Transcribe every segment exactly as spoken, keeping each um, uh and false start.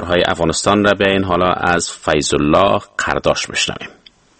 کارهای افغانستان را بیایین حالا از فیض الله قرداش بشنویم.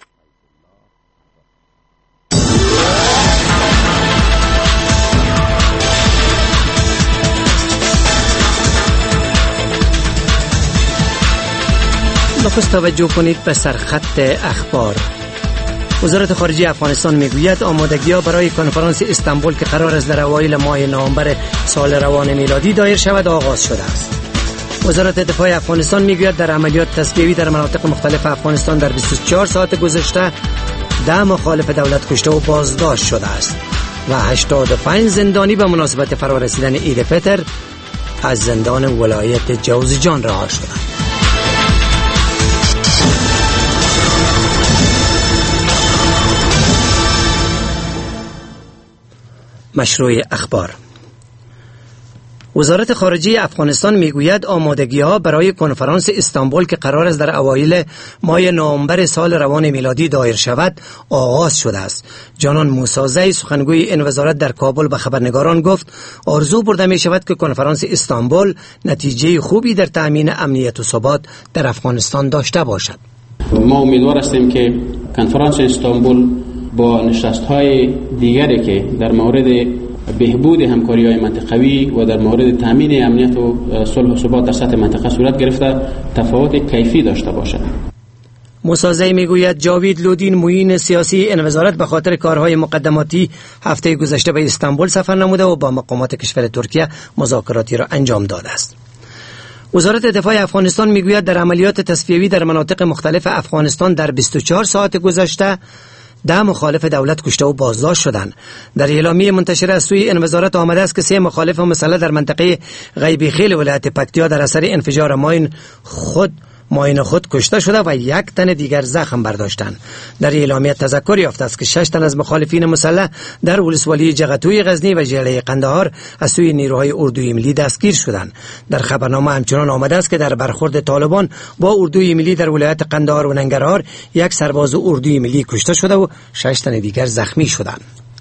نخست توجه کنید به سرخط اخبار. وزارت خارجه افغانستان میگوید آمادگی‌ها برای کنفرانس استانبول که قرار است در اوایل ماه نوامبر سال روان میلادی دایر شود آغاز شده است. وزارت دفاع افغانستان میگوید در عملیات تصفیه‌ای در مناطق مختلف افغانستان در بیست و چهار ساعت گذشته ده مخالف دولت کشته و بازداشت شده است و هشتاد و پنج زندانی به مناسبت فرارسیدن عید فطر از زندان ولایت جوزجان رها شدند. مشروع اخبار. وزارت خارجه افغانستان میگوید آمادگی‌ها برای کنفرانس استانبول که قرار است در اوایل ماه نوامبر سال روان میلادی دایر شود آغاز شده است. جانان موسازی سخنگوی این وزارت در کابل به خبرنگاران گفت آرزو برده می شود که کنفرانس استانبول نتیجه خوبی در تأمین امنیت و ثبات در افغانستان داشته باشد. ما امیدوار هستیم که کنفرانس استانبول با نشست‌های دیگری که در مورد بهبود همکاری‌های منطقوی و در مورد تامین امنیت و صلح و ثبات در سطح منطقه صورت گرفته تفاوت کیفی داشته باشد. موسازی میگوید جاوید لودین معین سیاسی این وزارت به خاطر کارهای مقدماتی هفته گذشته به استانبول سفر نموده و با مقامات کشور ترکیه مذاکراتی را انجام داده است. وزارت دفاع افغانستان میگوید در عملیات تصفیه‌ای در مناطق مختلف افغانستان در بیست و چهار ساعت گذشته ده مخالف دولت کشته و بازداشت شدند. در اعلامیه منتشر از سوی این وزارت آمده است که سه مخالف مسلح در منطقه غیبی خیل ولایت پکتیا در اثر انفجار ماین خود ماین خود کشته شده و یک تن دیگر زخم برداشتند. در اعلامیه تذکر یافته است که شش تن از مخالفین مسلح در ولسوالی جغتوی غزنی و ژله قندهار از سوی نیروهای اردوی ملی دستگیر شدند. در خبرنامه همچنان آمده است که در برخورد طالبان با اردوی ملی در ولایت قندهار و ننگرهار یک سرباز اردوی ملی کشته شده و شش تن دیگر زخمی شدند.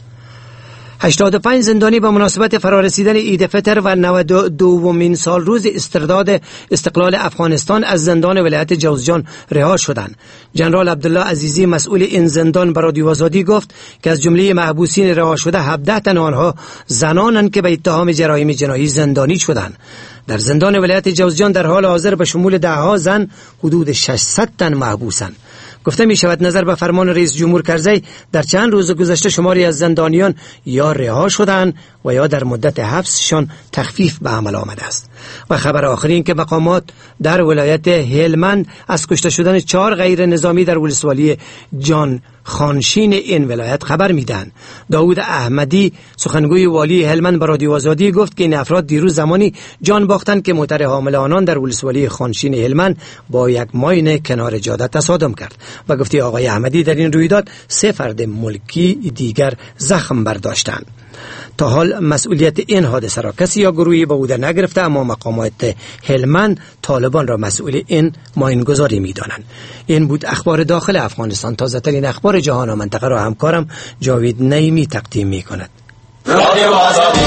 هشتاد و پنج زندانی به مناسبت فرارسیدن عید فطر و نود و دومین سال روز استرداد استقلال افغانستان از زندان ولایت جوزجان رها شدند. جنرال عبدالله عزیزی مسئول این زندان به رادیو آزادی گفت که از جمله محبوسین رها شده هفده تن آنها زنانند که به اتهام جرایم جنایی زندانی شدند. در زندان ولایت جوزجان در حال حاضر به شمول ده ها زن حدود ششصد تن محبوسند. گفته می شود نظر به فرمان رئیس جمهور کرزی در چند روز گذشته شماری از زندانیان یا رها شدند و یا در مدت حبسشان تخفیف به عمل آمده است. و خبر آخرین که مقامات در ولایت هلمند از کشته شدن چهار غیر نظامی در ولسوالی جان خانشین این ولایت خبر میدن. داود احمدی سخنگوی والی هلمند به رادیو آزادی گفت که این افراد دیروز زمانی جان باختند که موتر حامل آنان در ولسوالی خانشین هلمند با یک ماین کنار جاده تصادم کرد و گفتی آقای احمدی در این رویداد سه فرد ملکی دیگر زخم برداشتند. تا حال مسئولیت این حادثه را کسی یا گروهی به عهده نگرفته، اما مقامات هلمند طالبان را مسئول این ماینگذاری می‌دانند. این بود اخبار داخل افغانستان. تازه ترین اخبار جهان و منطقه را همکارم جاوید نعیمی تقدیم می‌کند. رادیو آزادی.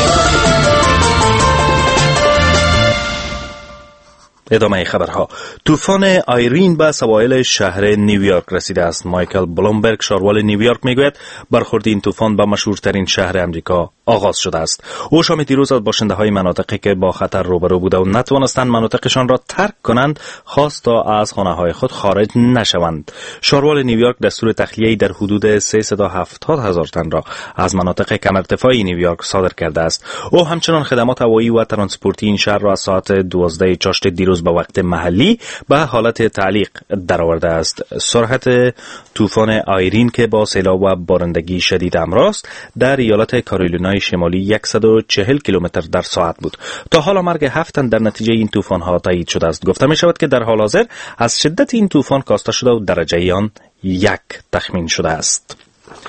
ادامه خبرها. طوفان آیرین به سواحل شهر نیویورک رسیده است. مایکل بلومبرگ شاروال نیویورک میگوید برخورد این طوفان به مشهورترین شهر امریکا آغاز شده است. او شام دیروز از باشنده‌های مناطقی که با خطر روبرو بوده و نتوانستند مناطقشان را ترک کنند خواست تا از خانه‌های خود خارج نشوند. شاروال نیویورک دستور تخلیه در حدود سیصد و هفتاد هزار تن را از مناطق کم ارتفاعی نیویورک صادر کرده است. او همچنان خدمات هوایی و ترانسپورتی این شهر را از ساعت دوازده چاشت دیروز به وقت محلی به حالت تعلیق درآورده است. سرعت طوفان آیرین که با سیلاب و بارندگی شدید همراست در ایالت کارولینای شمالی صد و چهل کیلومتر در ساعت بود. تا حالا مرگ هفت تن در نتیجه این طوفان ها تایید شده است. گفته می شود که در حال حاضر از شدت این طوفان کاسته شده و درجه آن یک تخمین شده است.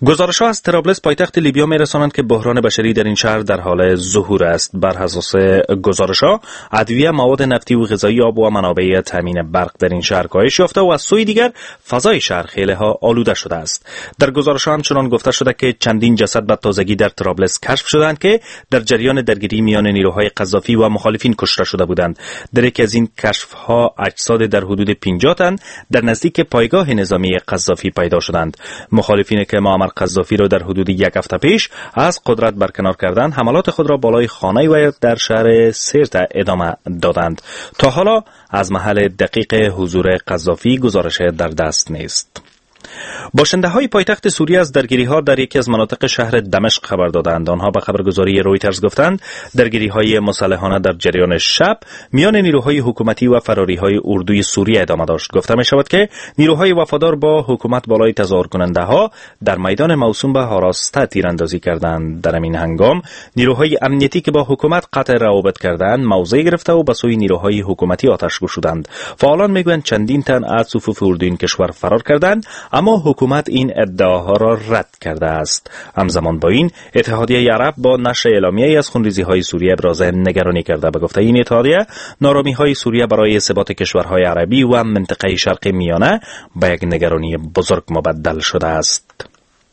گزارش‌ها از طرابلس پایتخت لیبیا می‌رسانند که بحران بشری در این شهر در حال ظهور است. بر اساس گزارش‌ها، ادویه، مواد نفتی و غذایی، آب و منابع تامین برق در این شهر کاهش یافته و از سوی دیگر فضای شهر خیلی‌ها آلوده شده است. در گزارش‌ها همچنان گفته شده که چندین جسد به تازگی در طرابلس کشف شدند که در جریان درگیری میان نیروهای قذافی و مخالفین کشته شده بودند. در یکی از این کشف‌ها اجساد در حدود پنجاه تن در نزدیک پایگاه نظامی قذافی پیدا شدند. مخالفین که معمر قذافی را در حدود یک هفته پیش از قدرت برکنار کردند، حملات خود را بالای خانه و در شهر سرت ادامه دادند. تا حالا از محل دقیق حضور قذافی گزارش در دست نیست. باشنده‌های پایتخت سوریه از درگیری‌ها در یکی از مناطق شهر دمشق خبر دادند. آنها به خبرگزاری رویترز گفتند درگیری‌های مسلحانه در جریان شب میان نیروهای حکومتی و فراری‌های اردوی سوریه ادامه داشت. گفته می‌شود که نیروهای وفادار با حکومت بالای تظاهر کننده‌ها در میدان موسوم به هاراسته تیراندازی کردند. در این هنگام نیروهای امنیتی که با حکومت قطع روابط کردند موضع گرفته و به سوی نیروهای حکومتی آتش گشودند. فعالان میگویند چندین تن از صفوف اردوی این کشور فرار کردند، اما حکومت این ادعاها را رد کرده است. همزمان با این اتحادیه عرب با نشر اعلامیه‌ای از خونریزی‌های سوریه ابراز نگرانی کرده. به گفته این اتحادیه، نارامی‌های سوریه برای ثبات کشورهای عربی و منطقه شرق میانه به یک نگرانی بزرگ مبدل شده است.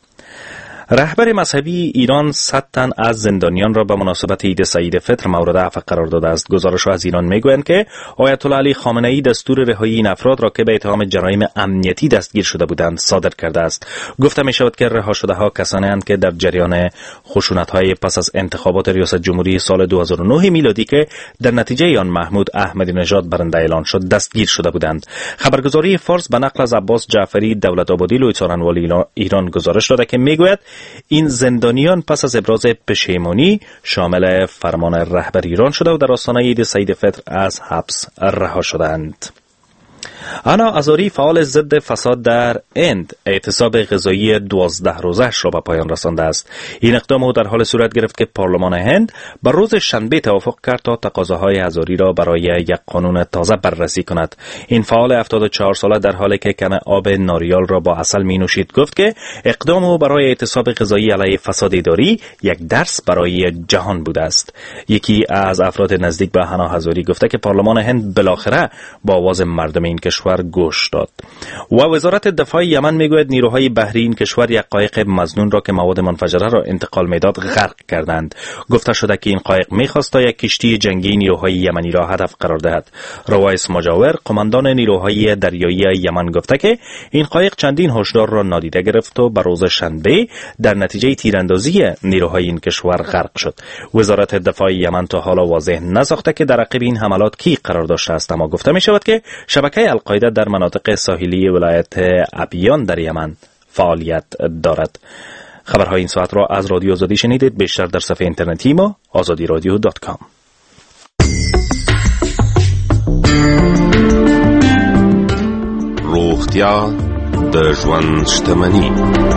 رهبر مذهبی ایران صد تن از زندانیان را به مناسبت عید سعید فطر مورد عفو قرار داده است. گزارش‌ها از ایران می‌گویند که آیت الله علی خامنه‌ای دستور رهایی این افراد را که به اتهام جرایم امنیتی دستگیر شده بودند صادر کرده است. گفته می‌شود که رها شده‌ها کسانی اند که در جریان خشونت‌های پس از انتخابات ریاست جمهوری سال دو هزار و نه میلادی که در نتیجه آن محمود احمدی نژاد برنده اعلان شد دستگیر شده بودند. خبرگزاری فارس به نقل از عباس جعفری دولت آبادی لوی څارنوال ایران گزارش داده که می‌گوید این زندانیان پس از ابراز پشیمانی شامل فرمان رهبر ایران شده و در آستانه عید سعید فطر از حبس رها شدند. انا ازاری فعال ضد فساد در هند اعتصاب غذایی دوازده روزه‌اش را به پایان رسانده است. این اقدام او در حال صورت گرفت که پارلمان هند بر روز شنبه توافق کرد تا تقاضاهای ازاری را برای یک قانون تازه بررسی کند. این فعال هفتاد و چهار ساله در حالی که کم آب ناریال را با عسل می نوشید گفت که اقدام او برای اعتصاب غذایی علیه فساد اداری یک درس برای جهان بوده است. یکی از افراد نزدیک به انا ازاری گفته که پارلمان هند بالاخره با آواز مردم این کشور گوش داد. و وزارت دفاع یمن میگوید نیروهای بحری این کشور یک قایق مظنون را که مواد منفجره را انتقال میداد غرق کردند. گفته شده که این قایق میخواست تا یک کشتی جنگی نیروهای یمنی را هدف قرار دهد. روایس مجاور قماندان نیروهای دریایی یمن گفته که این قایق چندین هشدار را نادیده گرفت و به روز شنبه در نتیجه تیراندازی نیروهای این کشور غرق شد. وزارت دفاع یمن تا حالا واضح نساخته که در عقب این حملات کی قرار داشته است، اما گفته می شود که شبکه القاعده در مناطق ساحلی ولایت ابیان در یمن فعالیت دارد. خبرهای این ساعت را از رادیو آزادی شنیدید. بیشتر در صفحه اینترنتی ما آزادی رادیو دات کام. روغتیا د ژوند شتمني.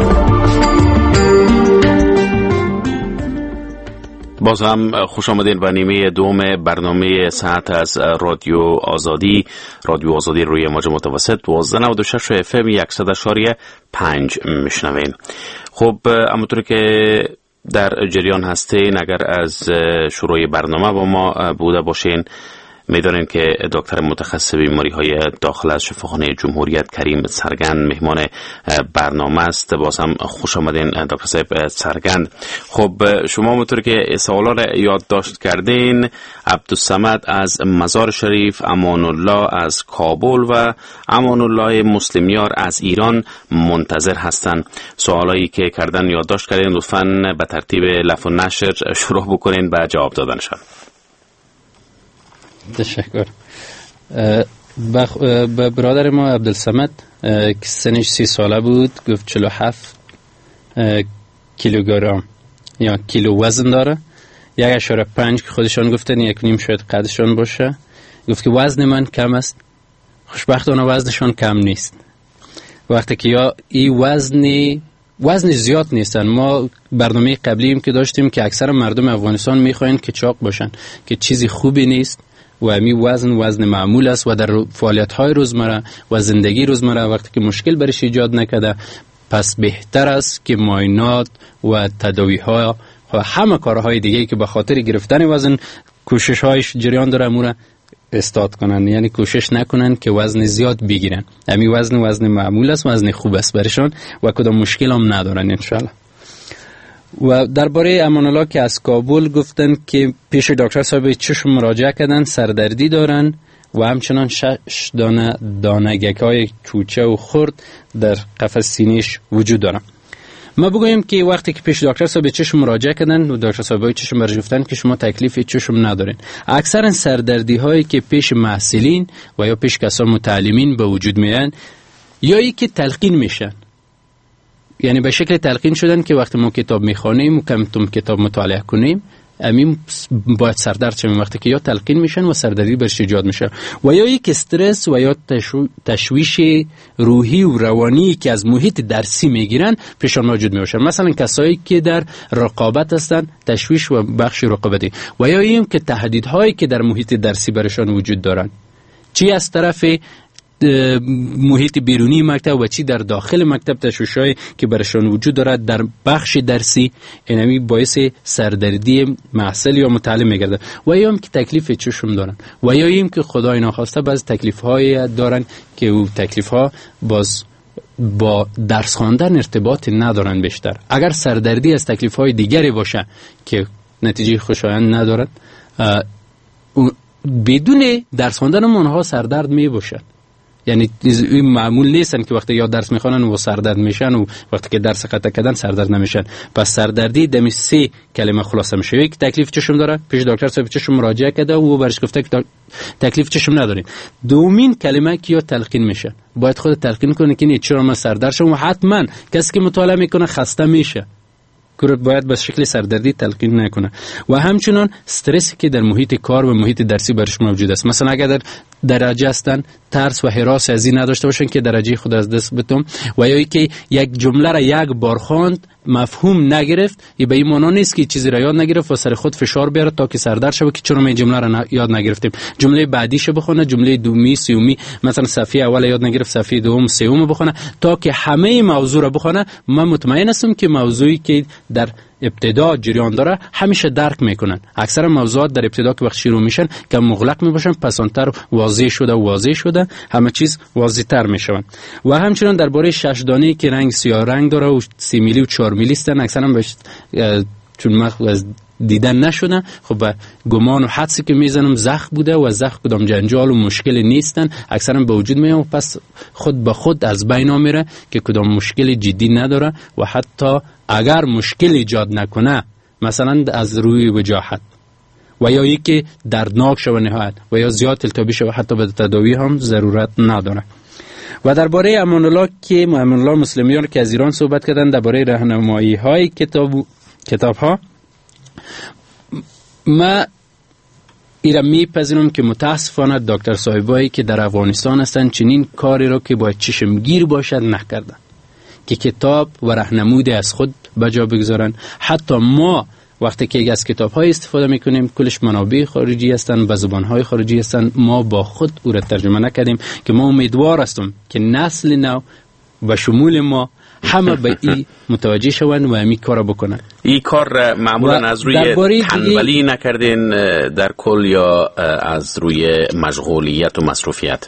باز هم خوش آمدین به نیمه دوم برنامه ساعت از رادیو آزادی. رادیو آزادی روی موج متوسط دوازده و نود و شش اف ام صد و پنج میشنوین. خب همونطور که در جریان هستین، اگر از شروع برنامه با ما بوده باشین میدانیم که دکتر متخصص بیماری های داخل از شفاخانه جمهوریت کریم سرگند مهمان برنامه است. باز هم خوش آمدین دکتر صاحب سرگند. خب شما همونطور که سوالا را یادداشت کردین، عبدالصمد از مزار شریف، امان الله از کابل و امان الله مسلمیار از ایران منتظر هستن. سوالایی که کردن یادداشت کردین لطفاً به ترتیب لفظ و نشر شروع بکنین به جواب دادنشان. تشکر. به برادر ما عبدالصمد که سنش سی ساله بود گفت چهل و هفت کیلوگرم یا کیلو وزن داره. یک اشاره پنج که خودشان گفتن یک نیم شاید قدشان باشه. گفت که وزن من کم است. خوشبختانه وزنشان کم نیست. وقتی که یا این وزنی وزن زیاد نیستن. ما برنامه قبلیم که داشتیم که اکثر مردم افغانستان میخواین که چاق باشن، که چیزی خوبی نیست و امی وزن وزن معمول است و در فعالیت‌های روزمره و زندگی روزمره وقتی که مشکل برش ایجاد نکده پس بهتر است که معاینات و تداوی ها و همه کارهای دیگه که به خاطر گرفتن وزن کوشش هایش جریان داره امور استاد کنن، یعنی کوشش نکنن که وزن زیاد بگیرن. همین وزن وزن معمول است، وزن خوب است برشان و کدام مشکل هم ندارن انشالله. و درباره امان الله که از کابل گفتن که پیش دکتر صاحب چشم مراجعه کردن، سردردی دارن و همچنان شش دانه دانگک های کوچه و خرد در قفس سینه‌اش وجود دارن. ما بگویم که وقتی که پیش دکتر صاحب چشم مراجعه کردن و دکتر صاحب چشم برش گفتن که شما تکلیف چشم ندارین. اکثرا سردردی هایی که پیش محصلین و یا پیش کسان متعلمین به وجود میان یا ای که تلقین میشن، یعنی به شکل تلقین شدن که وقتی ما کتاب میخوانیم و کم کتاب مطالعه کنیم امین باید سردرد شویم، وقتی که یا تلقین میشن و سردردی برش ایجاد میشه، و یا یک استرس و یا تشو... تشویش روحی و روانی که از محیط درسی میگیرن پیشان موجود میباشن. مثلا کسایی که در رقابت هستن، تشویش و بخش رقابتی، و یا این که تهدیدهایی که در محیط درسی برشان وجود دارن، چی از طرف محیط بیرونی مکتب و چی در داخل مکتب تشویش‌هایی که برشان وجود دارد در بخش درسی، اینمی باعث سردردی محصل یا متعلم میگرده. و یا هم که تکلیف چشم دارن، و یا هم که خدای ناخواسته بعض تکلیف‌هایی دارن که او تکلیف‌ها باز با درس خواندن ارتباط ندارن بیشتر. اگر سردردی از تکلیف‌های دیگری باشه که نتیجه خوشایند ندارد، بدون درس خواندن اونها سردرد می باشد. یعنی این معمول نیستن که وقتی یا درس میخوانن و سردرد میشن و وقتی که درس قطع کردن سردرد نمیشن. پس سردردی دمی سه کلمه خلاصه میشه. یک تکلیف چشم داره، پیش دکتر صاحب چشم مراجعه کرده و برش گفته که تکلیف چشم ندارین. دومین کلمه که یا تلقین میشه، باید خود تلقین کنه که چرا من سردرد شدم، و حتما کسی که مطالعه میکنه خسته میشه، باید به شکل سردردی تلقین نکنه. و همچنان استرسی که در محیط کار و محیط درسی برش موجود است. مثلا اگر در درجه هستن ترس و هراس از این نداشته باشن که درجه خود از دست بدم، و یا که یک جمله را یک بار خواند مفهوم نگرفت، ای به این معنا نیست که چیزی را یاد نگرفت و سر خود فشار بیاره تا که سردرد شه که چرا ما این جمله را یاد نگرفتیم. جمله بعدیش بخونه، جمله دومی سومی، مثلا صفحه اول یاد نگرفت صفحه دوم سوم بخونه تا که همه موضوع را بخونه. من مطمئن هستم که موضوعی که در ابتدا جریان داره همیشه درک میکنن. اکثر موضوعات در ابتدا که وقت شروع میشن که مغلق میباشن، پسانتر واضح شده و واضح شده همه چیز واضح تر میشون. و همچنین درباره شش دانه‌ای که رنگ سیاه رنگ داره و سی میلی و چهار میلی هستن، اکثرا بهش چون من از دیدن نشدن، خب به گمان و حدسی که میزنم زخم بوده و زخم کدام جنجال و مشکل نیستن، اکثرا به وجود میاد و پس خود به خود از بین میره که کدام مشکل جدی نداره. و حتی اگر مشکل ایجاد نکنه، مثلا از روی وجاهت و یا یکی دردناک شو نهایت و یا زیاد التهابی شو، حتی به تداوی هم ضرورت نداره. و درباره امان الله که امان الله مسلمیان که از ایران صحبت کردن، درباره راهنمایی های کتاب کتاب ها، ما ایران میپذیرم که متاسفانه دکتر صاحبایی که در افغانستان هستن چنین کاری رو که باید چشمگیر باشد نکردن که کتاب و راهنمود از خود بجا بگذارن. حتی ما وقتی که از کتاب های استفاده میکنیم کلش منابع خارجی هستن، به زبان های خارجی هستن، ما با خود او را ترجمه نکردیم که ما امیدوار هستم که نسل نو و شمول ما همه به این متوجه شوند و همین کار بکنن. این کار معمولا از روی تنبلی نکردین در کل یا از روی مشغولیت و مصروفیت؟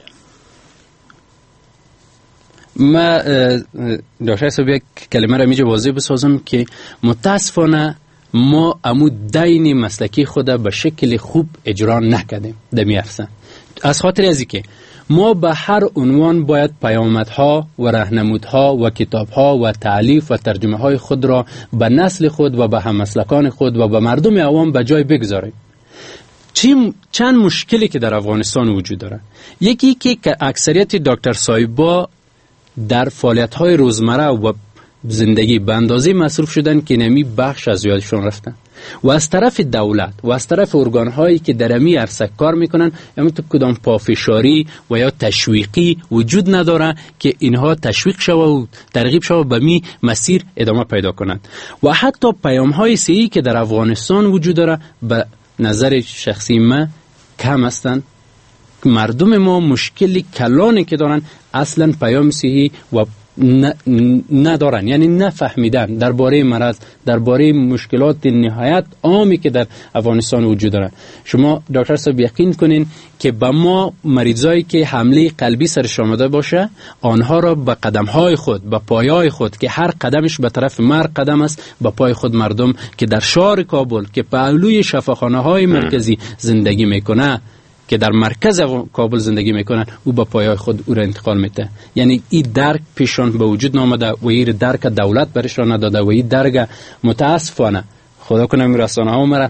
ما دکتر صاحب یک کلمه را میجا واضح بسازم که متاسفانه ما امو دین مسلکی خود به شکل خوب اجرا نکردیم دمیرسن. از خاطر ازی که ما به هر عنوان باید پیامدها و راهنمودها و کتابها و تالیف و ترجمه های خود را به نسل خود و به هممسلکان خود و به مردم عوام به جای بگذاریم. چند مشکلی که در افغانستان وجود داره. یکی که اکثریت دکتر صاحبا در فعالیت های روزمره و زندگی به اندازه مصروف شدن که نمی بخش از یادشون رفتن، و از طرف دولت و از طرف ارگان هایی که در امی عرصه کار میکنن اما تو کدام پافشاری و یا تشویقی وجود نداره که اینها تشویق شوه و ترغیب شوه به می مسیر ادامه پیدا کنند. و حتی پیام های صحیحی که در افغانستان وجود داره به نظر شخصی من کم هستند. مردم ما مشکلی کلانی که دارن اصلا پیام صحیح و ندارن، یعنی نفهمیدن درباره مرض، درباره مشکلات نهایت عامی که در افغانستان وجود دارن. شما دکتر صاحب یقین کنین که به ما مریضایی که حمله قلبی سرش آمده باشه، آنها را به قدمهای خود، به پایهای خود که هر قدمش به طرف مرگ قدم است، به پای خود مردم که در شهر کابل که پهلوی شفاخانه های مرکزی زندگی میکنه، که در مرکز کابل زندگی میکنن، او با پایهای خود او را انتقال میده. یعنی این درک پیشان به وجود نامده و این درک دولت برشان نداده و این درک متاسفانه خدا کنه امیر رسانه ها مرا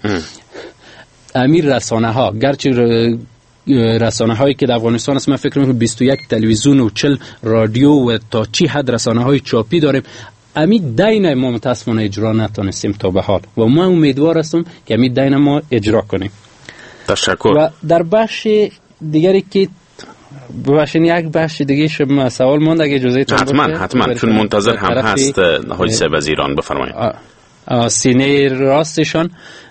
امیر رسانه ها گرچه رسانه هایی که در افغانستان است، من فکر میکنم بیست و یک تلویزیون و چهل رادیو و تا چی حد رسانه های چاپی داریم، امی دین ما متاسفانه اجرا نتونستیم تا به حال و ما امیدوار هستم که امی دین ما اجرا کنیم. تشکر. و در بخش دیگری که ببخشید یک بخش دیگه شما سوال ماند اگه اجازه تون حتما حتما چون منتظر هم هست حاج صاحب از ایران، بفرمایید. سینه راستشان،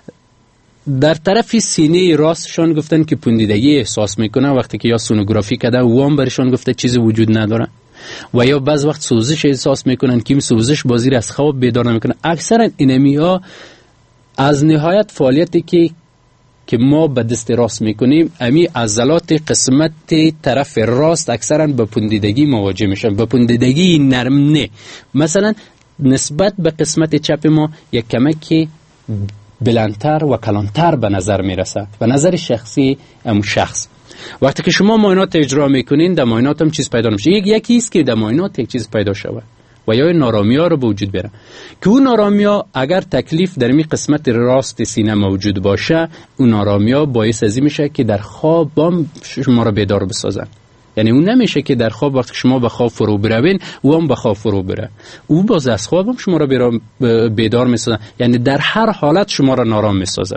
در طرف سینه راستشان گفتن که پوندیدگی احساس میکنه وقتی که یا سونوگرافی کردن و هم برشان گفته چیزی وجود نداره، و یا بعض وقت سوزش احساس میکنن که این سوزش بازی از خواب بیدار نمیکنه. اکثرا اینمی ها از نهایت فعالیتی که که ما به دست راست میکنیم، امی عضلات قسمت طرف راست اکثرا به پوندیدگی مواجه میشن، به پوندیدگی نرم نه. مثلا نسبت به قسمت چپ ما یک کمک بلندتر و کلانتر به نظر میرسه، به نظر شخصی ام شخص. وقتی که شما معاینات اجرا میکنین، در معاینات هم چیز پیدا نمیشه. یک یکی است که در معاینات یک چیز پیدا شود و یا نارامیا رو به وجود بیاره که اون نارامیا اگر تکلیف در می قسمت راست سینه موجود باشه، اون نارامیا باعث ازی میشه که در خواب هم شما رو بیدار بسازن. یعنی اون نمیشه که در خواب وقتی شما به خواب فرو بروین او هم به خواب فرو بره، او باز از خواب هم شما رو بیدار میسازن. یعنی در هر حالت شما رو نارام میسازه.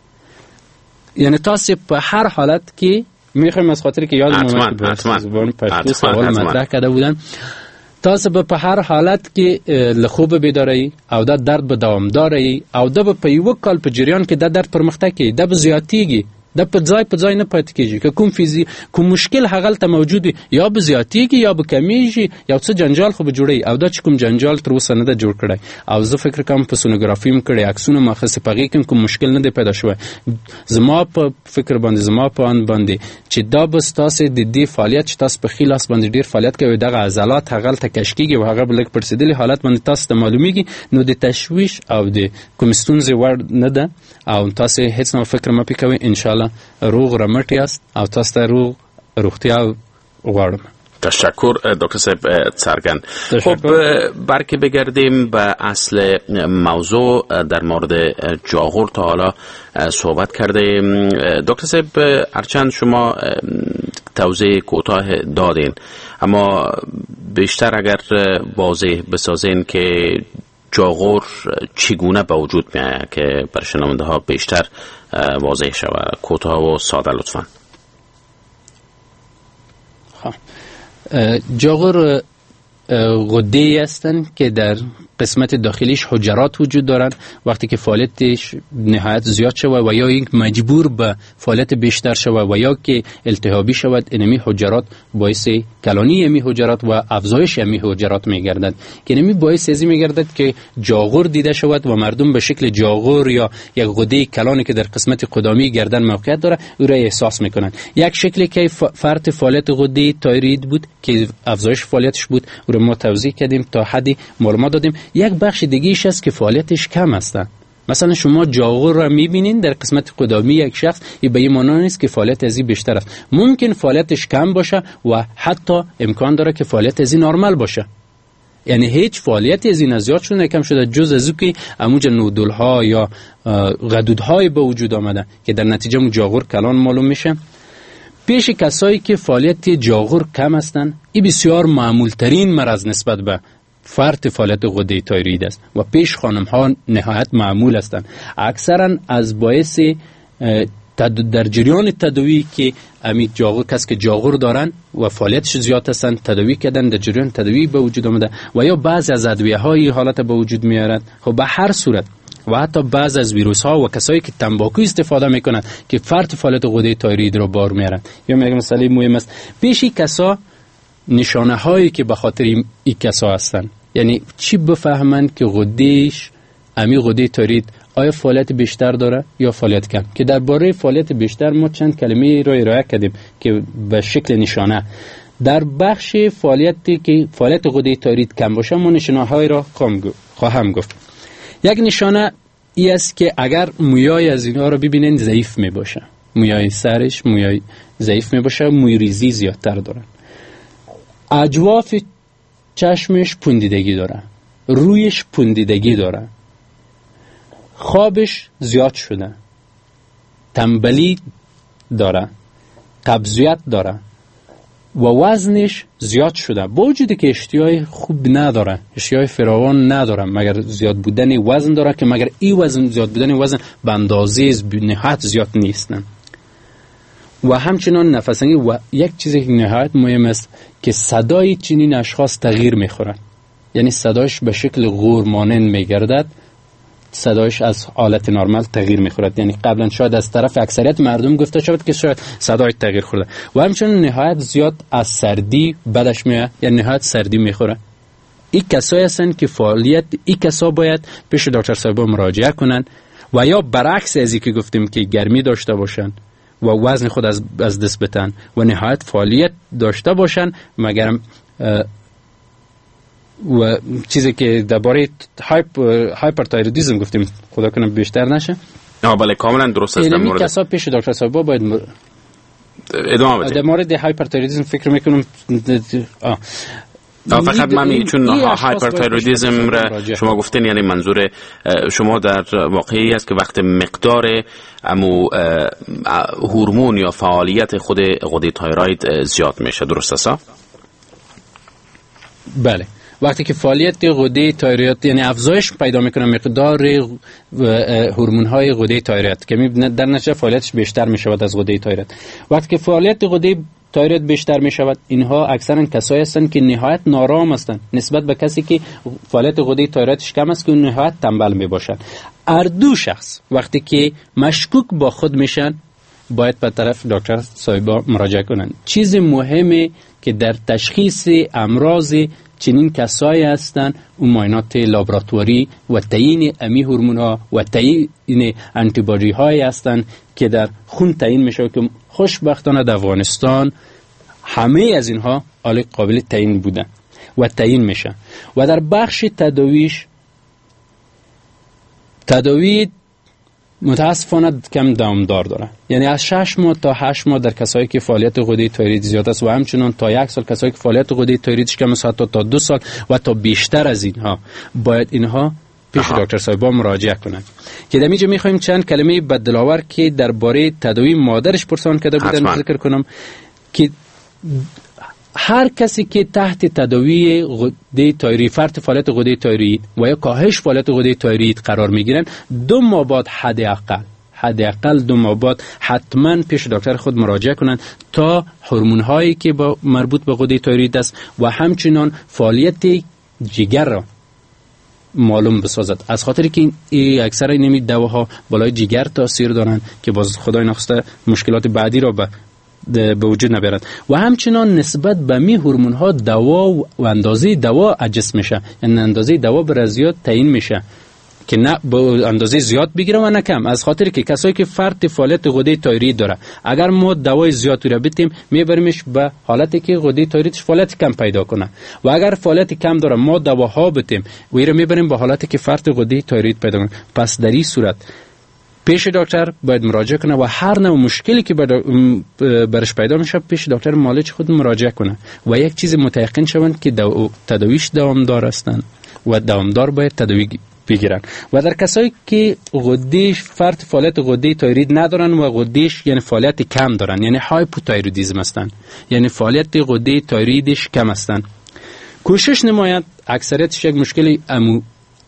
یعنی تاسه به هر حالت که میخوایم از خاطر که یادم اومد که به زبان پشتو سوال مطرح کرده بودن، تاسو به هر حالت کې لخوب بیداری او دا درد به دوام داری او دا په یو کال په جریان کې دا درد پرمختګ کوي، دا به زیاتیږي، دا په ځای په ځای نه پاتې کېږي. که کوم فیزی کوم مشکل هغلته موجود یا به زیاتیږي یا به کمیږي، یا څه جنجال خو به جوړي، او دا چې کوم جنجال تر اوسه نه ده جوړ کړی. او زه فکر کوم په سونوګرافي م کړی، عکسونه ما اخیستي، په هغې کې کوم مشکل نه دی پیدا شوی. زما په فکر باندې زما په اند باندې چې دا به ستاسې د دې فعالیت چې تاسو په ښي لاس باندې ډېر فعالیت کوئ، دغه عضلات هغلته کش کېږي او هغه به لږ پړسېدلي حالت باندې تاسو ته معلومیږي، نو د تشویش او د کوم ستونزې وړ نه ده. او تاسو هیڅ نوع فکر مه پې کوئ، انشاءالله روغ رمټ یاست او تاسو ته روغ روغتیا غواړم. تشکر دکتر صاحب سرگن. خب برکه بگردیم به اصل موضوع. در مورد جاغور تا حالا صحبت کردیم. دکتر صاحب هرچند شما توضیح کوتاه دادین، اما بیشتر اگر واضح بسازین که جاغور چگونه به وجود میاد که بر شنونده ها بیشتر واضح شود، کوتاه و ساده لطفاً. جاغور غده‌ای هستند که در قسمت داخلیش حجرات وجود دارند. وقتی که فعالیتش نهایت زیاد شود و یا اینکه مجبور به فعالیت بیشتر شود و یا که التهابی شود، اینمی حجرات باعث کلانی امی حجرات و افزایش امی حجرات میگردد که اینمی باعث ازی میگردد که جاغور دیده شود و مردم به شکل جاغور یا یک غده کلانی که در قسمت قدامی گردن موقعیت داره او را احساس میکنند. یک شکلی که فرط فعالیت غده تایروید بود که افزایش فعالیتش بود، او را ما توضیح کردیم، تا حدی معلومات دادیم. یک بخش دیگه‌ایش است که فعالیتش کم است. مثلا شما جاغور را می‌بینید در قسمت قدامی یک شخص، این به این معنی نیست که فعالیت ازی بیشتر است. ممکن فعالیتش کم باشه و حتی امکان داره که فعالیت ازی نرمال باشه. یعنی هیچ فعالیتی از این زیاد شده کم شده، جز از که اموج نودول‌ها یا غدودهای به وجود آمده که در نتیجه مو جاغور کلان معلوم میشه. پیش کسایی که فعالیت جاغور کم هستند، این بسیار معمول ترین مرض نسبت به فرط فعالیت غده تایروید است و پیش خانم ها نهایت معمول هستند. اکثرا از باعث در جریان تداوی که امید جاغور کس که جاغور دارن و فعالیتش زیاد هستند تداوی کردن، در جریان تداوی به وجود آمده و یا بعضی از ادویه های حالت به وجود میارد. خب به هر صورت و حتی بعض از ویروس ها و کسایی که تنباکو استفاده میکنند که فرط فعالیت غده تایروید رو بار میارن. یا میگم مسئله مهم است، پیشی کسا نشانه هایی که به خاطر این کسا هستن، یعنی چی بفهمند که غدهش امی غده تایروید آیا فعالیت بیشتر داره یا فعالیت کم. که درباره فعالیت بیشتر ما چند کلمه را ارائه کردیم که به شکل نشانه. در بخش فعالیتی که فعالیت غده تایروید کم باشه ما نشانه های را خواهم گفت. یک نشانه ای است که اگر مویای از اینها را ببینید ضعیف می باشه، مویای سرش مویای ضعیف می باشه، موی ریزی زیادتر داره، اجواف چشمش پوندیدگی داره، رویش پوندیدگی داره، خوابش زیاد شده، تنبلی داره، قبضیت داره و وزنش زیاد شده، با وجودی که اشتیای خوب نداره، اشتیای فراوان نداره، مگر زیاد بودن وزن داره که مگر این وزن زیاد بودن وزن به اندازه نهایت زیاد نیستن. و همچنان نفسنگی و یک چیزی که نهایت مهم است که صدای چنین اشخاص تغییر میخورد، یعنی صدایش به شکل غور مانند میگردد، صدایش از حالت نرمال تغییر میخورد. یعنی قبلا شاید از طرف اکثریت مردم گفته شود که شاید صدای تغییر خورده و همچنین نهایت زیاد از سردی بدش میاد، یعنی نهایت سردی میخوره. این کسایی هستن که فعالیت این کسا باید پیش دکتر صاحب مراجعه کنن و یا برعکس از اینکه گفتیم که گرمی داشته باشن و وزن خود از از دست بدن و نهایت فعالیت داشته باشن، مگرم و چیزی که درباره هایپ هایپرتایرویدیسم گفتیم خدا کنه بیشتر نشه. آه بله کاملا درست است. در مورد کسا پیش دکتر صاحب باید مر... ادامه بدید. در مورد هایپرتایرویدیسم فکر میکنم آه فقط من چون هایپرتایرویدیسم را شما گفتین، یعنی منظور شما در واقعی است که وقت مقدار امو هورمون یا فعالیت خود غده تایروید زیاد میشه، درست است؟ بله، وقتی که فعالیت غده تایروید یعنی افزایش پیدا میکنه مقدار هورمون های غده تایروید که در نتیجه فعالیتش بیشتر میشود از غده تایروید. وقتی که فعالیت غده تایروید بیشتر میشود، اینها اکثرا کسایی هستند که نهایت نارام هستند نسبت به کسی که فعالیت غده تایرویدش کم است که نهایت تنبل میباشند. هر دو شخص وقتی که مشکوک با خود میشن باید به طرف دکتر صاحب مراجعه کنند. چیز مهمه که در تشخیص امراض چنین کسایی هستند اون معاینات لابراتواری و تعیین امی هورمون ها و تعیین آنتی بادی هایی هستند که در خون تعیین میشه که خوشبختانه در افغانستان همه از اینها عالی قابل تعیین بودن و تعیین میشه. و در بخش تداویش تداوی متاسفانه کم دوامدار داره، یعنی از شش ماه تا هشت ماه در کسایی که فعالیت غده تایروید زیاد است و همچنان تا یک سال کسایی که فعالیت غده تایرویدش کم است، حتی تا دو سال و تا بیشتر از اینها باید اینها پیش دکتر صاحب مراجعه کنند. که در اینجا میخوایم چند کلمه به دلاور که درباره تداوی مادرش پرسان کرده بودن ذکر کنم که هر کسی که تحت تداوی غده تایروید، فرط فعالیت غده تایروید و یا کاهش فعالیت غده تایروید قرار میگیرن، دو ماه بعد حداقل حداقل دو ماه بعد حتما پیش دکتر خود مراجعه کنند تا هورمون هایی که با مربوط به غده تایروید است و همچنان فعالیت جگر را معلوم بسازد، از خاطری که این اکثر این دواها بالای جگر تاثیر دارند که باز خدای نخواسته مشکلات بعدی را به به وجود نبرد. و همچنان نسبت به می هورمون ها دوا و اندازه دوا عجز میشه، یعنی اندازه دوا بر زیاد تعیین میشه که نه به اندازه زیاد بگیره و نه کم، از خاطر که کسایی که فرط فعالیت غده تایروید داره اگر ما دوای زیاد رو بدیم میبریمش به حالتی که غده تایرویدش فعالیت کم پیدا کنه و اگر فعالیت کم داره ما دواها بدیم و این رو میبریم به حالتی که فرط غده تایروید پیدا کنه. پس در این صورت پیش دکتر باید مراجعه کنه و هر نوع مشکلی که برش پیدا میشه پیش دکتر معالج خود مراجعه کنه و یک چیز متيقن شوند که دو... تداویش دوامدار هستند و دوامدار باید تداوی بگیرن. و در کسایی که غدهش فرط فعالیت غده تایروید ندارن و غدهش یعنی فعالیت کم دارن، یعنی هایپوتایرویدیسم هستن، یعنی فعالیت غده تایرویدش کم هستن، کوشش نماید اکثریتش یک مشکل امو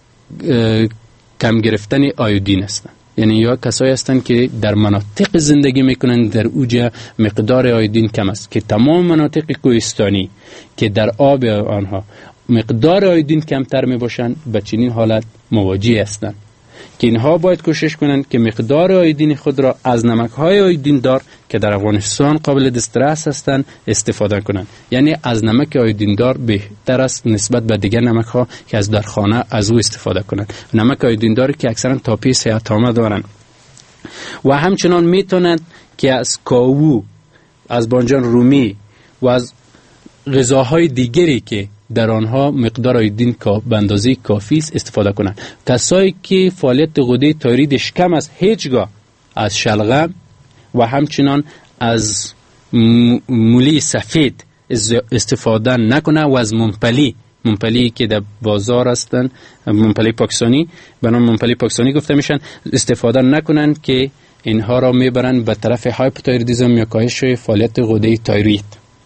کم گرفتن آیودین هستن، یعنی یا کسایی هستند که در مناطق زندگی میکنن در اوجه مقدار آیودین کم است که تمام مناطق کوهستانی که در آب آنها مقدار آیودین کمتر می باشند به چنین حالت مواجه هستند که اینها باید کوشش کنند که مقدار آیودین خود را از نمک‌های آیودین دار که در افغانستان قابل دسترس هستند استفاده کنند. یعنی از نمک آیودین دار بهتر است نسبت به دیگر نمک‌ها که از در خانه از او استفاده کنند. نمک آیودین داری که اکثرا تاپی صحت‌آمد دارند. و همچنان میتونند که از کاوو، از بانجان رومی و از غذاهای دیگری که در آنها مقدار آیودین به اندازه کافی است استفاده کنند. کسایی که فعالیت غده تایرویدش کم است هیچگاه از شلغم و همچنان از مولی سفید استفاده نکنه و از ممپلی ممپلی که در بازار هستند، ممپلی پاکستانی به نام ممپلی پاکستانی گفته میشن، استفاده نکنند که اینها را میبرند به طرف هایپوتایرویدیسم یا کاهش فعالیت غده تایروید.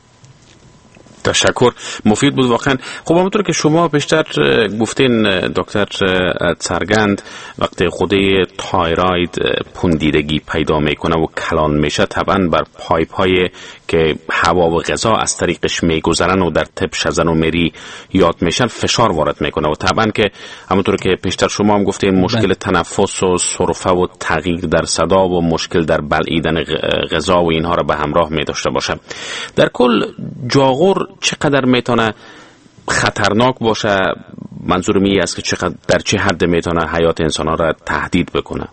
تشکر، مفید بود واقعا. خب همونطور که شما بیشتر گفتین دکتر سرگند، وقتی غده تایروید پوندیدگی پیدا میکنه و کلان میشه طبعا بر پایپ های که هوا و غذا از طریقش میگذرن و در طب شزن و مری یاد میشن فشار وارد میکنه و طبعا که همونطور که بیشتر شما هم گفتین مشکل تنفس و سرفه و تغییر در صدا و مشکل در بلعیدن غذا و اینها را به همراه می داشته باشه. در کل جاغور چقدر میتونه خطرناک باشه؟ منظورم این است که چقدر در چه حد میتونه حیات انسان ها را تهدید بکنه؟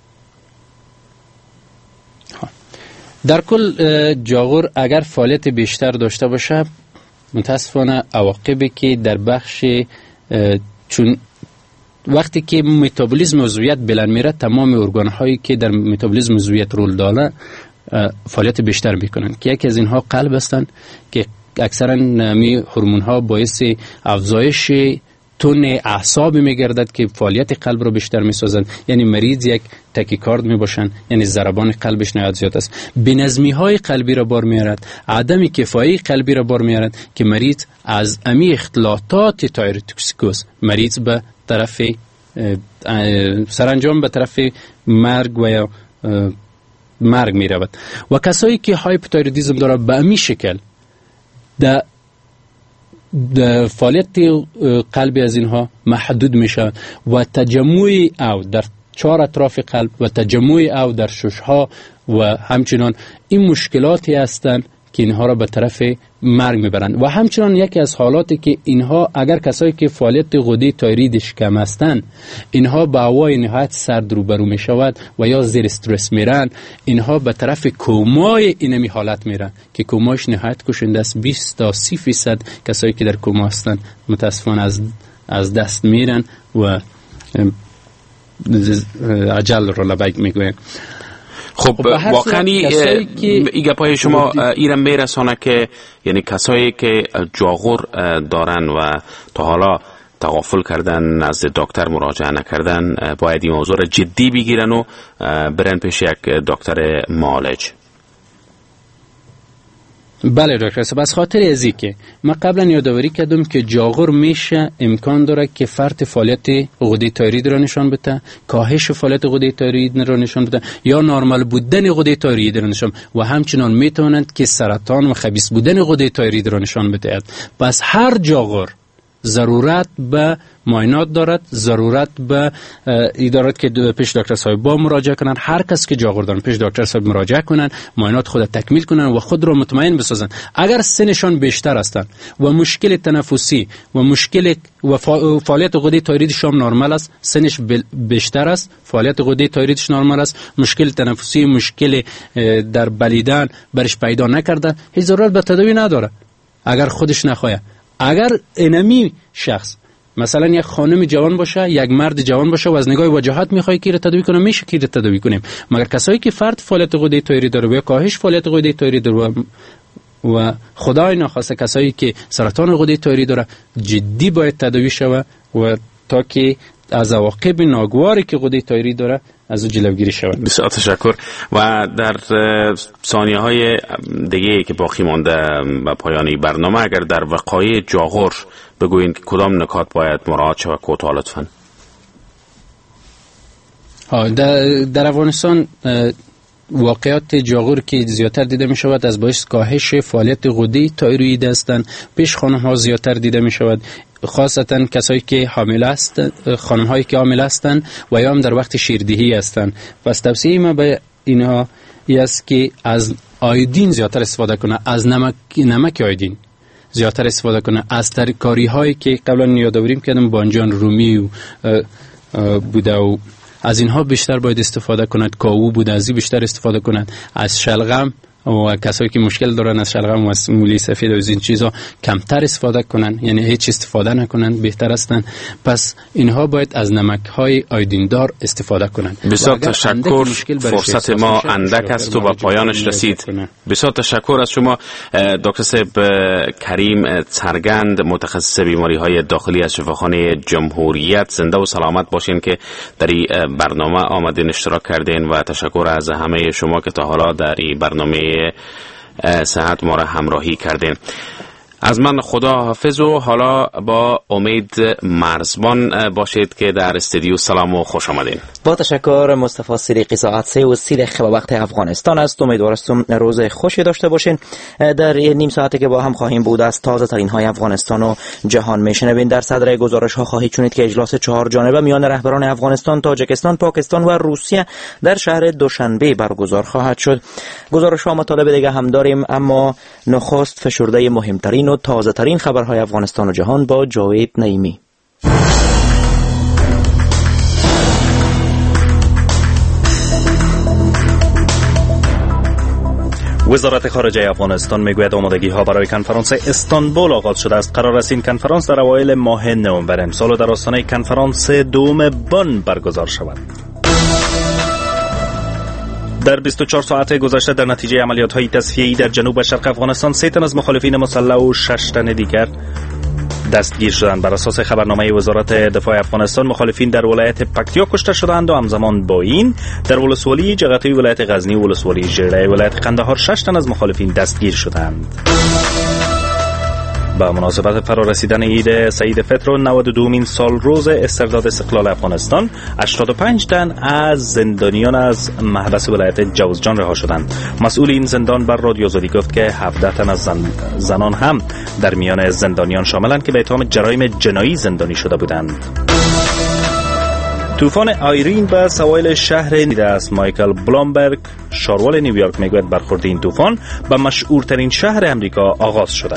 در کل جاغور اگر فعالیت بیشتر داشته باشه متاسفانه عواقبی که در بخش، چون وقتی که متابولیسم عضویت بلند میره تمام ارگان هایی که در متابولیسم عضویت رول داره فعالیت بیشتر میکنن که یکی از اینها قلب هستند که اکثرا می هورمون ها باعث افزایش تون اعصاب میگردد که فعالیت قلب رو بیشتر میسازند. یعنی مریض یک تاکیکارد میباشن، یعنی ضربان قلبش نهایت زیاد است، بی‌نظمی های قلبی را بار میارد، عدم کفایی قلبی را بار میارد که مریض از امی اختلاطات تایروتوکسیکوز مریض به طرف سرانجام به طرف مرگ و یا مرگ می رود. و کسایی که هایپوتایرویدیسم داره به امی شکل در د فعالیت قلبی از اینها محدود میشه و تجمع او در چهار اطراف قلب و تجمع او در ششها و همچنان این مشکلاتی هستند که اینها را به طرف مرگ میبرند. و همچنان یکی از حالاتی که اینها اگر کسایی که فعالیت غده تایرویدش کم هستند اینها با هوای نهایت سرد روبرو میشود و یا زیر استرس میرن، اینها به طرف کومای اینمی حالت میرن که کوماش نهایت کشنده است. بیست تا سی فیصد کسایی که در کوما هستند متاسفانه از از دست میرن و اجل را لبیک میگوین. خب واقعا این گپای شما ایرم میرسانه که یعنی کسایی که جاغور دارن و تا حالا تغافل کردن، نزد دکتر مراجعه نکردن، باید این موضوع را جدی بگیرن و برن پیش یک دکتر معالج. بله دکتر صاحب، از خاطر ازی که ما قبلا یادآوری کردم که جاغور میشه امکان داره که فرط فعالیت غده تایروید را نشان بده، کاهش فعالیت غده تایروید را نشان بده یا نرمال بودن غده تایروید را نشان، و همچنان میتونند که سرطان و خبیث بودن غده تایروید را نشان بده. پس هر جاغور ضرورت به معاینات دارد، ضرورت به ای دارد که پیش دکتر صاحب با مراجعه کنند. هر کس که جاغور دارن پیش دکتر صاحب مراجعه کنند، معاینات خود تکمیل کنند و خود را مطمئن بسازند. اگر سنشان بیشتر هستند و مشکل تنفسی و مشکل و فعالیت غده تایرویدش هم نرمال است، سنش بیشتر است، فعالیت غده تایرویدش نرمال است، مشکل تنفسی، مشکل در بلیدن برش پیدا نکرده، هیچ ضرورت به تداوی نداره اگر خودش نخواه. اگر انمی شخص مثلا یک خانم جوان باشه، یک مرد جوان باشه و از نگاه وجاهت میخوای که را تداوی کنه، میشه که را تداوی کنیم. مگر کسایی که فرد فعالیت غده تایرویدی داره و کاهش فعالیت غده تایرویدی داره و خدای نخواسته کسایی که سرطان غده تایرویدی داره جدی باید تداوی شود و تا که از عواقب ناگواری که غده تایرویدی داره از او جلوگیری شود. بسیار تشکر. و در ثانیه های دیگه که باقی مانده و پایانی برنامه اگر در وقایع جاغور بگوین که کدام نکات باید مراعات شود کوتاه لطفاً. در, در افغانستان واقعات جاغور که زیادتر دیده می شود از باعث کاهش فعالیت غده تایروئید هستند. پیش خانم ها زیادتر دیده می شود، خاصتا کسایی که حامل هستند، خانم هایی که حامل هستند و یا هم در وقت شیردهی هستند. پس توصیه ما به اینها است که از آیودین زیادتر استفاده کنه، از نمک نمک آیودین زیادتر استفاده کنه، از ترکاری هایی که قبلا یادآوری کردم بانجان رومی و بوده و از اینها بیشتر باید استفاده کند. کاهو بوده از این بیشتر استفاده کند. از شلغم و کسایی که مشکل دارن از شلغم و از مولی سفید و از این چیزا کمتر استفاده کنن، یعنی هیچ استفاده نکنن، بهتر هستن. پس اینها باید از نمک های آیودین دار استفاده کنن. بسیار تشکر. فرصت ما اندک است و با پایانش رسید. بسیار تشکر از شما دکتر صاحب کریم سرگند، متخصص بیماری های داخلی از شفاخانه جمهوریت. زنده و سلامت باشین که در این برنامه آمدین اشتراک کردین و تشکر از همه شما که تا حالا در این برنامه صحت ما را همراهی کردین. از من خدا حافظ و حالا با امید مرزبان باشید که در استودیو. سلام و خوش آمدین. با تشکر مصطفی سیریقی. ساعت سه و سی دقیقه به وقت افغانستان است. امیدوارم روز خوشی داشته باشین. در نیم ساعتی که با هم خواهیم بود از تازه ترین های افغانستان و جهان میشنوین. در صدر گزارش ها خواهید شنید که اجلاس چهار جانبه میان رهبران افغانستان، تاجیکستان، پاکستان و روسیه در شهر دوشنبه برگزار خواهد شد. گزارش ها مطالب دیگه هم داریم، اما نخست فشرده مهمترین و تازه ترین خبرهای افغانستان و جهان با جاوید نعیمی. وزارت خارجه افغانستان میگوید آمادگی ها برای کنفرانس استانبول آغاز شده است. قرار است این کنفرانس در اوایل ماه نوامبر امسال در آستانه کنفرانس دوم بن برگزار شود. در بیست و چهار ساعت گذشته در نتیجه عملیات‌های تصفیه‌ای در جنوب و شرق افغانستان سه تن از مخالفین مسلح و شش تن دیگر دستگیر شدند. بر اساس خبرنامه وزارت دفاع افغانستان مخالفین در ولایت پکتیا کشته شدند و همزمان با این در ولسوالی جغتوی ولایت غزنی و ولسوالی ژیړی ولایت قندهار شش تن از مخالفین دستگیر شدند. با مناسبت فرارسیدن عید سعید فطر و نود و دومین سال روز استرداد استقلال افغانستان، هشتاد و پنج تن از زندانیان از محبس ولایت جوزجان رها شدند. مسئول این زندان بر رادیو آزادی گفت که هفده تن از زن... زنان هم در میان زندانیان شاملند که به اتهام جرایم جنایی زندانی شده بودند. طوفان آیرین به سواحل شهر نیده است. مایکل بلومبرگ شاروال نیویورک میگوید برخورد این طوفان به مشهورترین شهر امریکا آغاز شده.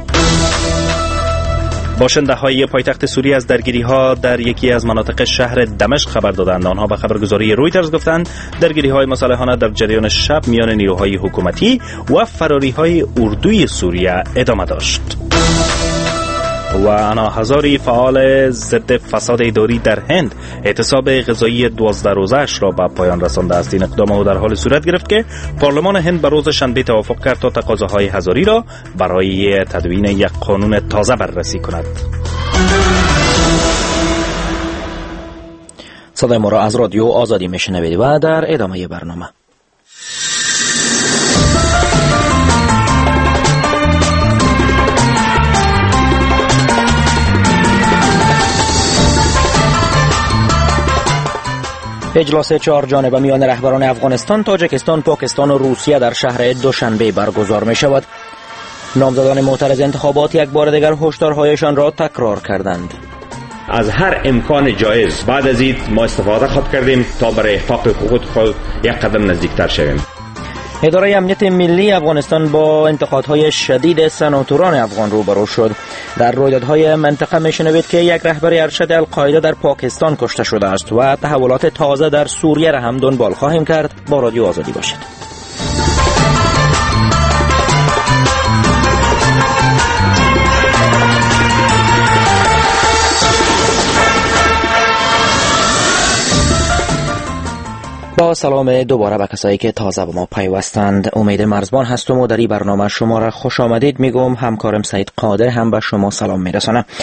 باشنده های پایتخت سوریه از درگیری ها در یکی از مناطق شهر دمشق خبر دادند. آنها به خبرگزاری رویترز گفتند درگیری های مسلحانه در جریان شب میان نیروهای حکومتی و فراری های اردوی سوریه ادامه داشت. و انا هزاری فعال ضد فساد اداری در هند اعتصاب غذایی دوازده روزه‌اش را به پایان رسانده است. این اقدام او در حال صورت گرفت که پارلمان هند به روز شنبه توافق کرد تا تقاضاهای هزاری را برای تدوین یک قانون تازه بررسی کند. صدای ما را از رادیو آزادی میشنوید و در ادامه برنامه اجلاس چهار جانبه میان رهبران افغانستان، تاجیکستان، پاکستان و روسیه در شهر دوشنبه برگزار می شود. نامزدان معترض انتخابات یک بار دیگر هشدارهایشان را تکرار کردند. از هر امکان جایز بعد از این ما استفاده خود کردیم تا برای احقاق حقوق خود یک قدم نزدیکتر شویم. اداره امنیت ملی افغانستان با انتقادهای شدید سناتوران افغان روبرو شد. در رویدادهای منطقه میشنوید که یک رهبر ارشد القاعده در پاکستان کشته شده است و تحولات تازه در سوریه را هم دنبال خواهیم کرد. با رادیو آزادی باشید. با سلام دوباره به کسایی که تازه با ما پیوستند. امید مرزبان هستم و در این برنامه شما را خوش آمدید میگم. همکارم سعید قادر هم به شما سلام میرسانه.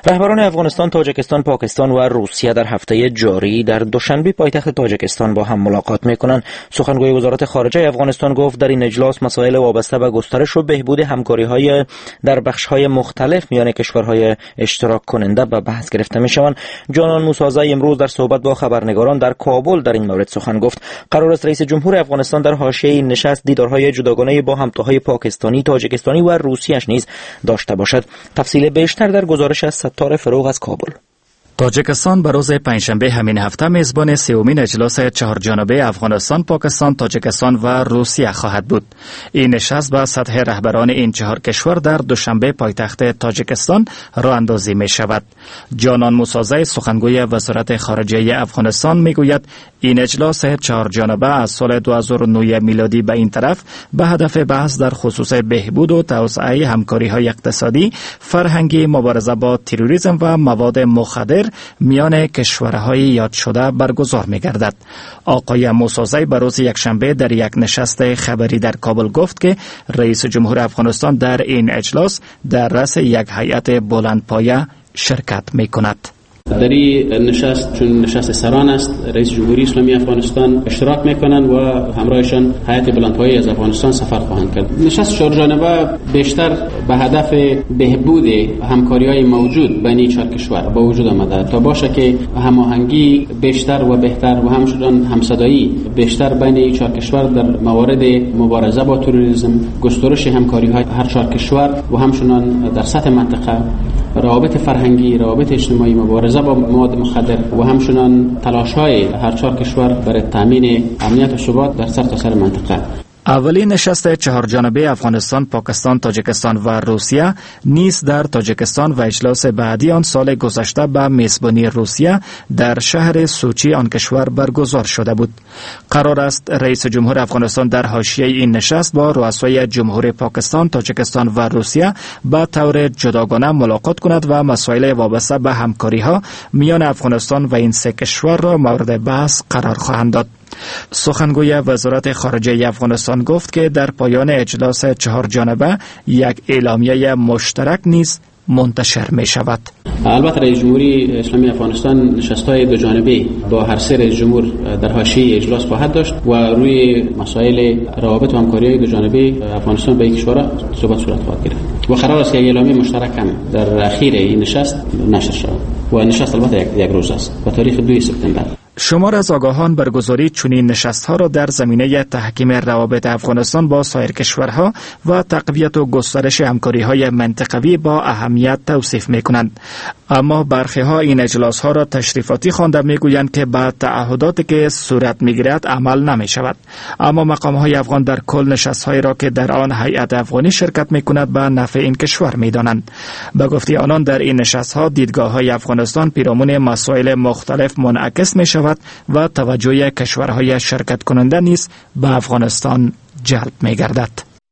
رهبران افغانستان، تاجیکستان، پاکستان و روسیه در هفته جاری در دوشنبه پایتخت تاجیکستان با هم ملاقات میکنند. سخنگوی وزارت خارجه افغانستان گفت در این اجلاس مسائل وابسته به گسترش و بهبود همکاری‌های در بخش‌های مختلف میان کشورهای اشتراک کننده به بحث گرفته میشوند. جانان موسازی امروز در صحبت با خبرنگاران در کابل در این مورد سخن گفت. قرار است رئیس جمهور افغانستان در حاشیه این نشست دیدارهای جداگانه با همتاهای پاکستانی، تاجیکستانی و روسیه‌اش نیز داشته باشد. تفصیل بیشتر در گزارش از ستار فروغ از کابل. تاجیکستان به روز پنجشنبه همین هفته میزبان سومین اجلاس چهار جانبه افغانستان، پاکستان، تاجیکستان و روسیه خواهد بود. این نشست به سطح رهبران این چهار کشور در دوشنبه پایتخت تاجیکستان راه اندازی می شود. جانان موسازی سخنگوی وزارت خارجه افغانستان می گوید این اجلاس چهار جانبه از سال دو هزار و نه میلادی به این طرف به هدف بحث در خصوص بهبود و توسعه همکاری‌های اقتصادی، فرهنگی، مبارزه با تروریسم و مواد مخدر میان کشورهای یاد شده برگزار می گردد. آقای موسازی به روز یکشنبه در یک نشست خبری در کابل گفت که رئیس جمهور افغانستان در این اجلاس در رأس یک هیئت بلندپایه شرکت می کند. در این نشست، چون نشست سران است، رئیس جمهوری اسلامی افغانستان اشتراک میکنند و همراهشان هیئت بلندپایه از افغانستان سفر خواهند کرد. نشست چهار جانبه بیشتر به هدف بهبود همکاری‌های موجود بین چهار کشور با وجود آمده تا باشه که هماهنگی بیشتر و بهتر و همچنین همصدایی بیشتر بین این چهار کشور در موارد مبارزه با تروریسم، گسترش همکاری‌های هر چهار کشور و همچنین در سطح منطقه، روابط فرهنگی، روابط اجتماعی، مبارزه با مواد مخدر و همچنین تلاش‌های هر چهار کشور برای تامین امنیت و ثبات در سرتاسر منطقه. اولین نشست چهار جانبه افغانستان، پاکستان، تاجیکستان و روسیه نیز در تاجیکستان و اجلاس بعدی آن سال گذشته به میزبانی روسیه در شهر سوچی آن کشور برگزار شده بود. قرار است رئیس جمهور افغانستان در حاشیه این نشست با رؤسای جمهور پاکستان، تاجیکستان و روسیه به طور جداگانه ملاقات کند و مسائل وابسته به همکاری‌ها میان افغانستان و این سه کشور را مورد بحث قرار خواهند داد. سخنگوی وزارت خارجه افغانستان گفت که در پایان اجلاس چهار جانبه یک اعلامیه مشترک نیز منتشر می شود. البته رئیس جمهوری اسلامی افغانستان نشست‌های دو جانبه با هر سه رئیس جمهور در حاشیه اجلاس خواهد داشت و روی مسائل روابط و همکاری دو جانبه افغانستان با کشورها صحبت صورت خواهد گرفت و قرار است که اعلامیه مشترک هم در اخیر این نشست نشر شود و نشست البته یک روز است با تاریخ دو سپتامبر. شمار از آگاهان برگزاری چنین نشست‌ها را در زمینه تحکیم روابط افغانستان با سایر کشورها و تقویت و گسترش همکاری‌های منطقوی با اهمیت توصیف می‌کنند. اما برخی‌ها این اجلاس‌ها را تشریفاتی خوانده می‌گویند که به تعهداتی که صورت می‌گیرد عمل نمی‌شود. اما مقام‌های افغان در کل نشست‌هایی را که در آن هیئت افغانی شرکت می‌کند به نفع این کشور می‌دانند. به گفته آنان در این نشست‌ها دیدگاه‌های افغانستان پیرامون مسائل مختلف منعکس می‌شود و توجه کشورهای شرکت کننده نیز به افغانستان جلب می گردد.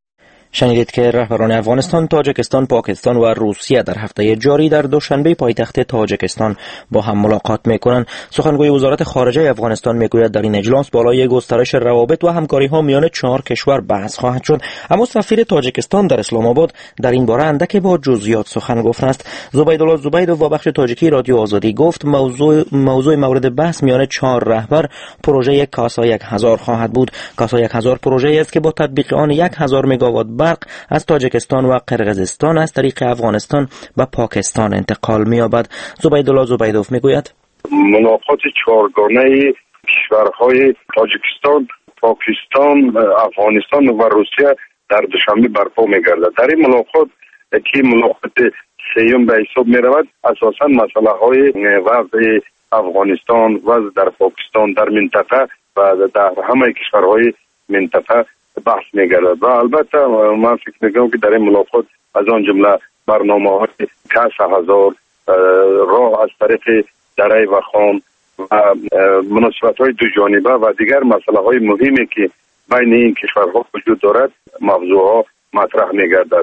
شنیدید که رهبران افغانستان، تاجیکستان، پاکستان و روسیه در هفته جاری در دوشنبه پایتخت تاجیکستان با هم ملاقات میکنند. سخنگوی وزارت خارجه افغانستان میگوید در این اجلاس بالای گسترش روابط و همکاری ها میان چهار کشور بحث خواهد شد. اما سفیر تاجیکستان در اسلام آباد در این باره اندک با جزئیات سخن گفته است. زبیدالله زبیدوف و بخش تاجیکی رادیو آزادی گفت موضوع موضوع مورد بحث میان چهار رهبر پروژه کاسا یک هزار خواهد بود. کاسا یک هزار پروژه است که با تطبیق آن یک هزار مگاوات برق از تاجیکستان و قرقیزستان از طریق افغانستان به پاکستان انتقال می‌یابد. زبیدالله زبیدوف میگوید ملاقات چهارگانه کشورهای تاجیکستان، پاکستان، افغانستان و روسیه در دوشنبه برپا می‌گردد. در این ملاقات که ملاقات سیوم به حساب می‌رود، اساساً مسائل وضع افغانستان، وضع در پاکستان در منطقه و در همه کشورهای منطقه بحث می‌گردد و البته من فکر می‌کنم که در این ملاقات از آن جمله برنامه‌های کاس هزار، راه از طریق دره و خان و مناسبت‌های دو جانبه و دیگر مسائل‌های مهمی که بین این کشورها وجود دارد موضوعها مطرح می‌گردد.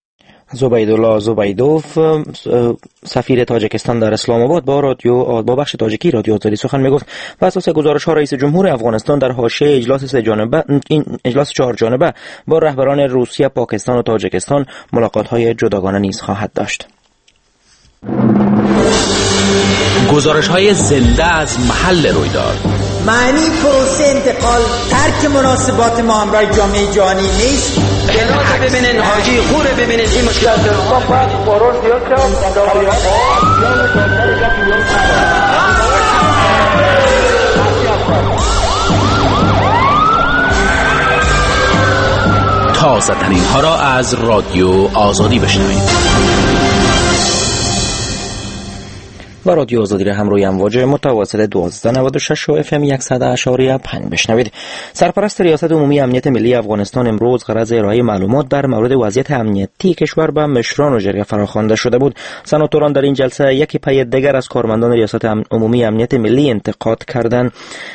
زبیدالله زبیدوف سفیر تاجیکستان در اسلام آباد با رادیو با بخش تاجیکی رادیو آزادی سخن میگفت. بر اساس گزارش‌ها رئیس جمهور افغانستان در حاشیه اجلاس سه جانبه این اجلاس چهار جانبه با رهبران روسیه، پاکستان و تاجیکستان ملاقات‌های جداگانه نیز خواهد داشت. گزارش های زنده از محل رویداد. معنی پروسه انتقال ترک مناسبات ما همراه جامعه جهانی نیست. جنازه ببینین، حاجی خوره ببینین، این مشکلات تازه ترین ها را از رادیو آزادی بشنوید. و رادیو آزادی را هم روی امواج متوسط دوازده نود و شش و اف ام صد اشاری پنج بشنوید. سرپرست ریاست عمومی امنیت ملی افغانستان امروز غرض ارائه معلومات در مورد وضعیت امنیتی کشور به مشران و جرگه فراخوانده شده بود. سناتوران در این جلسه یکی پی دیگر از کارمندان ریاست عمومی امنیت ملی انتقاد کردند.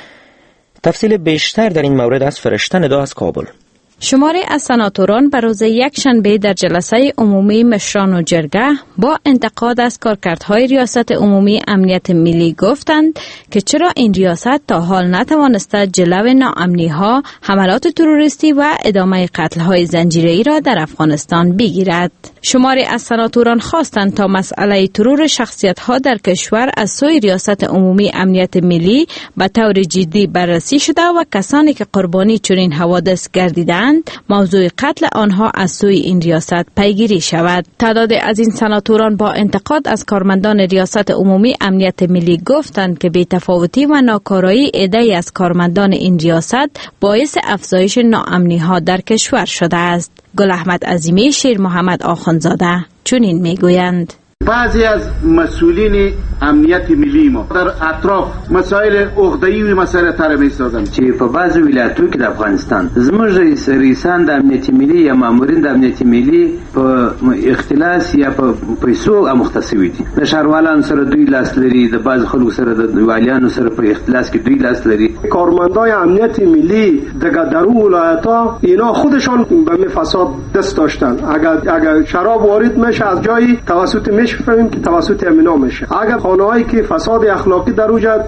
تفصیل بیشتر در این مورد از فرشته ندا از کابل. شماری از سناتوران بر روز یک شنبه در جلسه عمومی مشران و جرگه با انتقاد از کارکردهای ریاست عمومی امنیت ملی گفتند که چرا این ریاست تا حال نتوانسته جلو ناامنی‌ها، حملات تروریستی و ادامه قتل‌های زنجیره‌ای را در افغانستان بگیرد. شماری از سناتوران خواستند تا مسئله ترور شخصیت‌ها در کشور از سوی ریاست عمومی امنیت ملی به طور جدی بررسی شده و کسانی که قربانی چنین حوادث گردیدند موضوع قتل آنها از سوی این ریاست پیگیری شود. تعداد از این سناتوران با انتقاد از کارمندان ریاست عمومی امنیت ملی گفتند که بی‌تفاوتی و ناکارایی عده‌ای از کارمندان این ریاست باعث افزایش ناامنی‌ها در کشور شده است. گل احمد عظیمی، شیر محمد آخوندزاده چنین میگویند: بعضی از مسئولین امنیت ملی ما در اطراف مسائل عقده‌ای و مسائل تر می‌سازند چې په بعضو ولایتو کې د افغانستان زموږ رئیس رئیسان د امنیت ملی یا مامورین د امنیت ملی په اختلاس یا په پیسو مختصوي دي. د شهروالانو سره دوی لاس لري، د بعض خلکو سره د والیانو سره په اختلاس کې دوی لاس لري. کارمندای امنیت ملی در اون ولایت‌ها اینا خودشان به فساد دست داشتن. اگر اگر شراب وارد میشه از جایی توسط میفهمیم که توسط امینا میشه. اگر خانه‌هایی که فساد اخلاقی در اوجا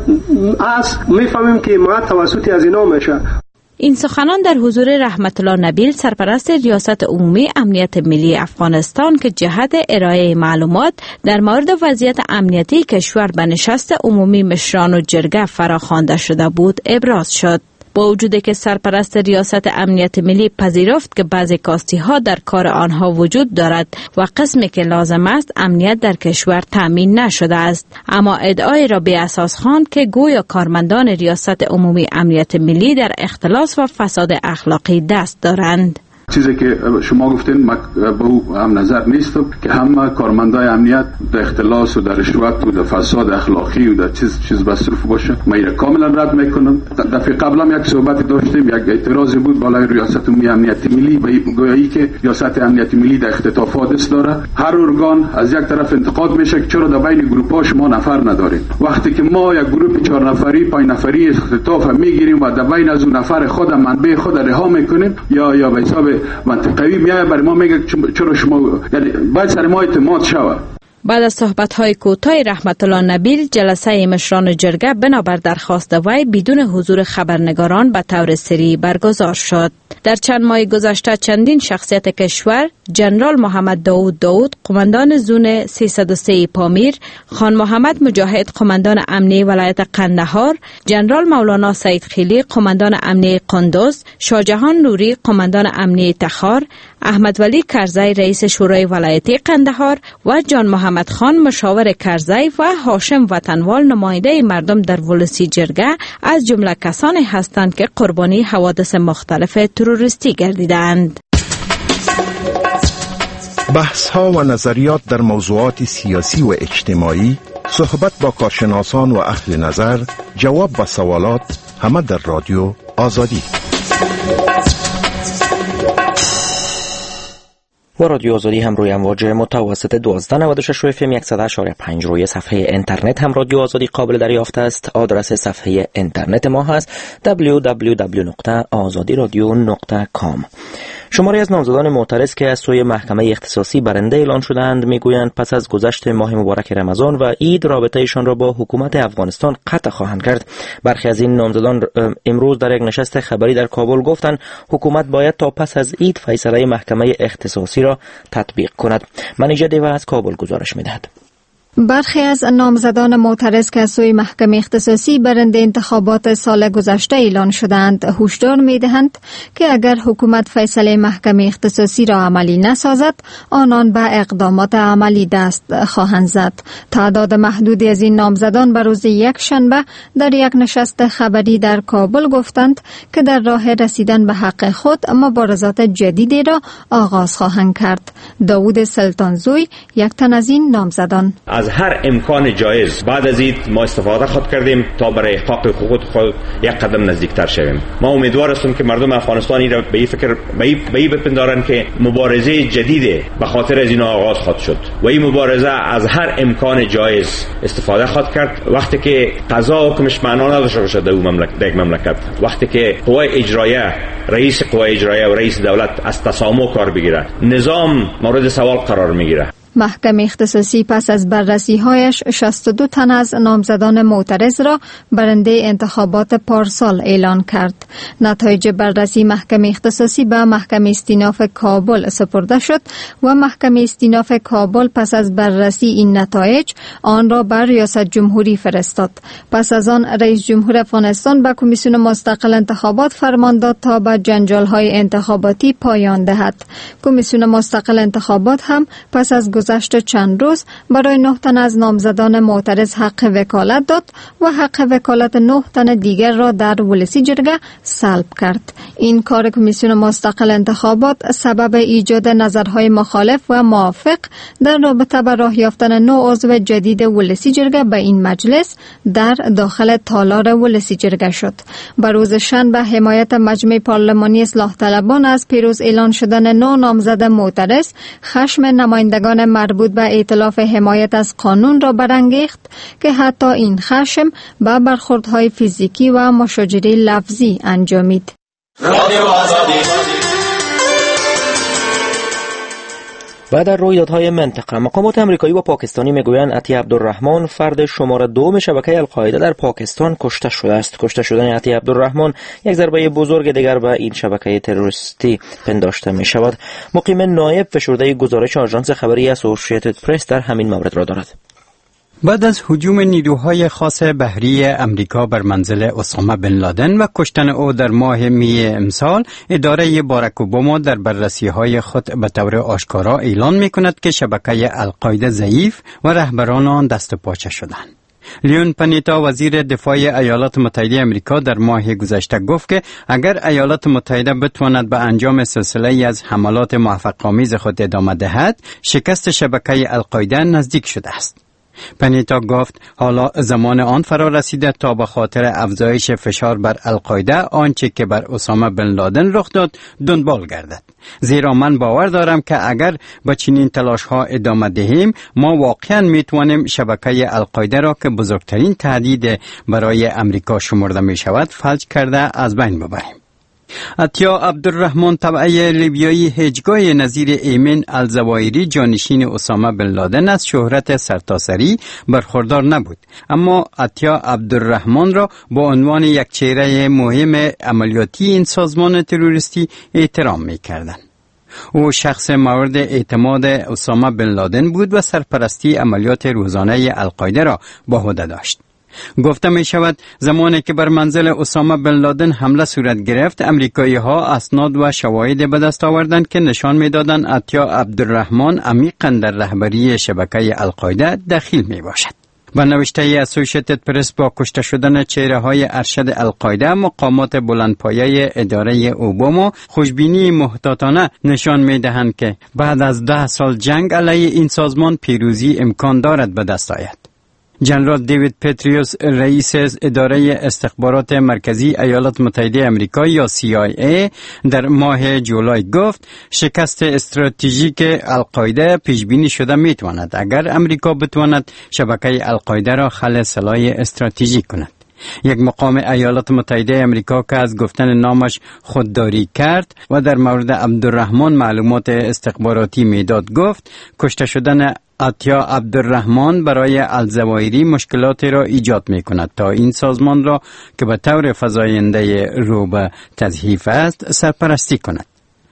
است میفهمیم که ما توسط از اینا میشه. این سخنان در حضور رحمت الله نبیل، سرپرست ریاست عمومی امنیت ملی افغانستان که جهت ارائه معلومات در مورد وضعیت امنیتی کشور به نشست عمومی مشران و جرگه فراخوانده شده بود ابراز شد. با وجودی که سرپرست ریاست امنیت ملی پذیرفت که بعضی کاستی ها در کار آنها وجود دارد و قسمی که لازم است امنیت در کشور تامین نشده است، اما ادعای را به اساس خواند که گویا کارمندان ریاست عمومی امنیت ملی در اختلاس و فساد اخلاقی دست دارند. چیزی که شما گفتین من به او هم نظر نیستم که همه کارمندای امنیت در اختلاس و در رشوت و در فساد اخلاقی و در چیز چیز مصروف باشه. من این کاملا رد میکنم. دفعه قبل هم یک صحبت داشتیم، یک اعتراضی بود بالای ریاست عمومی امنیت ملی به گویایی که ریاست امنیت ملی در اختطافات است داره. هر ارگان از یک طرف انتقاد میشه که چرا در بین گروپ ها شما نفر ندارید. وقتی که ما یک گروپ چهار نفری پنج نفری اختطاف میگیریم و در بین از اون نفر خود منبع خود رها میکنیم یا یا به حساب منطقوی میاد برای ما میگه چرا شما، یعنی باید سر ما اعتماد شود. بعد از صحبت‌های کوتاه رحمت الله نبیل، جلسه مشران جرگه بنابر درخواست وی بدون حضور خبرنگاران به طور سری برگزار شد. در چند ماه گذشته چندین شخصیت کشور، جنرال محمد داود داود قماندان زون سیصد و سه پامیر، خان محمد مجاهد قماندان امنیه ولایت قندهار، جنرال مولانا سید خیلی قماندان امنیه قندوز، شاهجهان نوری قماندان امنیه تخار، احمد ولی کرزی رئیس شورای ولایتی قندهار و جان محمد خان مشاور کرزی و هاشم وطنوال نماینده مردم در ولسی جرگه از جمله کسانی هستند که قربانی حوادث مختلف تروریستی گردیدند. بحث ها و نظریات در موضوعات سیاسی و اجتماعی، صحبت با کارشناسان و اهل نظر، جواب به سوالات، همه در رادیو آزادی. و رادیو آزادی هم روی امواج متوسط دوازده نود و شش و اف ام صد اشاری پنج روی صفحه اینترنت هم رادیو آزادی قابل دریافت است. آدرس صفحه اینترنت ما هست دبلیو دبلیو دبلیو دات آزادی رادیو دات کام. شماری از نامزدان معترض که از سوی محکمه اختصاصی برنده اعلان شدند میگویند پس از گذشت ماه مبارک رمضان و عید رابطه‌شان را با حکومت افغانستان قطع خواهند کرد. برخی از این نامزدان امروز در یک نشست خبری در کابل گفتند حکومت باید تا پس از عید فیصله محکمه اختصاصی را تطبیق کند. منیژه دیو از کابل گزارش می‌دهد. برخی از نامزدان معترض که از سوی محکمه اختصاصی برنده انتخابات سال گذشته اعلان شدند هشدار می‌دهند که اگر حکومت فیصله محکمه اختصاصی را عملی نسازد آنان به اقدامات عملی دست خواهند زد. تعداد محدودی از این نامزدان به روز یک شنبه در یک نشست خبری در کابل گفتند که در راه رسیدن به حق خود مبارزات جدیدی را آغاز خواهند کرد. داوود سلطانزوی یک تن از این نامزدان: از هر امکان جایز بعد از این ما استفاده خود کردیم تا برای احقاق حقوق خود یک قدم نزدیکتر شویم. ما امیدوار هستیم که مردم افغانستانی را به این فکر به این بپندارند که مبارزه جدید به خاطر از این آغاز خود شد و این مبارزه از هر امکان جایز استفاده خود کرد. وقتی که قضا حکمش معنا نداشته باشد در مملکت مملکت وقتی که قوای اجرایه رئیس قوای اجرایه و رئیس دولت از تسامح کار بگیره نظام مورد سوال قرار میگیره. محکمه اختصاصی پس از بررسی‌هایش شصت و دو تن از نامزدان معترض را برنده انتخابات پارسال اعلان کرد. نتایج بررسی محکمه اختصاصی به محکمه استیناف کابل سپرده شد و محکمه استیناف کابل پس از بررسی این نتایج آن را بر ریاست جمهوری فرستاد. پس از آن رئیس جمهور افغانستان به کمیسیون مستقل انتخابات فرمان داد تا به جنجال‌های انتخاباتی پایان دهد. کمیسیون مستقل انتخابات هم پس از گذشت چند روز برای نه تن از نامزدان معترض حق وکالت داد و حق وکالت نه تن دیگر را در ولسی جرگه سلب کرد. این کار کمیسیون مستقل انتخابات سبب ایجاد نظرهای مخالف و موافق در رابطه با راه یافتن نو عضو جدید ولسی جرگه به این مجلس در داخل تالار ولسی جرگه شد. بر روز شنبه حمایت مجمع پارلمانی اصلاح طلبان از پیروز اعلان شدن نو نامزد معترض خشم نمایندگان مربوط به ائتلاف حمایت از قانون را برانگیخت که حتی این خشم به برخوردهای فیزیکی و مشاجره لفظی انجامید. بعد از رویدادهای منطقه مقامات امریکایی و پاکستانی میگویند عطیه عبدالرحمن فرد شماره دوم شبکه القاعده در پاکستان کشته شده است. کشته شدن عطیه عبدالرحمن یک ضربه بزرگ دیگر به این شبکه تروریستی پنداشته می شود. مقیم نایب فشرده گزارش آژانس خبری اسوسییتد پرس در همین مورد را دارد. بعد از هجوم نیروهای خاص بحری امریکا بر منزل اسامه بن لادن و کشتن او در ماه می امسال، اداره باراک اوباما در بررسی‌های خود به طور آشکارا اعلان می‌کند که شبکه القاعده ضعیف و رهبران آن دست پاچه شدند. لیون پانیتا وزیر دفاع ایالات متحده امریکا در ماه گذشته گفت که اگر ایالات متحده بتواند به انجام سلسله از حملات موفق‌آمیز خود ادامه دهد، شکست شبکه القاعده نزدیک شده است. پانیتا گفت حالا زمان آن فرا رسیده تا به خاطر افزایش فشار بر القاعده آنچه که بر اسامه بن لادن رخ داد دنبال گردد. زیرا من باور دارم که اگر با چنین تلاش ها ادامه دهیم ما واقعا میتوانیم شبکه القاعده را که بزرگترین تهدید برای امریکا شمرده می شود فلج کرده از بین ببریم. عطیه عبدالرحمن تبعه لیبیایی هجگاه نظیر ایمن الزوایری جانشین اسامه بن لادن از شهرت سرتاسری برخوردار نبود، اما عطیه عبدالرحمن را با عنوان یک چهره مهم عملیاتی این سازمان تروریستی احترام می کردن. او شخص مورد اعتماد اسامه بن لادن بود و سرپرستی عملیات روزانه القاعده را به عهده داشت. گفته می شود زمانی که بر منزل اسامه بن لادن حمله صورت گرفت، امریکایی ها اسناد و شواهد به دست آوردند که نشان می دادند عطیه عبدالرحمن عمیقاً در رهبری شبکه القاعده دخیل می باشد. با نوشته اسوسییتد پرس با کشته شدن چهره های ارشد القاعده، مقامات بلندپایه اداره اوباما خوشبینی محتاطانه نشان می دهند که بعد از ده سال جنگ علیه این سازمان پیروزی امکان دارد به دست آید. جنرال دیوید پتریوس رئیس اداره استخبارات مرکزی ایالات متحده امریکا یا سی آی ای در ماه جولای گفت شکست استراتژیک القاعده پیش بینی شده می تواند اگر امریکا بتواند شبکه القاعده را خلع سلاح استراتژیک کند. یک مقام ایالات متحده امریکا که از گفتن نامش خودداری کرد و در مورد عبدالرحمن معلومات استخباراتی میداد گفت کشته شدن عطیه عبدالرحمن برای الزوایری مشکلاتی را ایجاد می کند تا این سازمان را که به طور فزاینده رو به تضعیف است سرپرستی کند.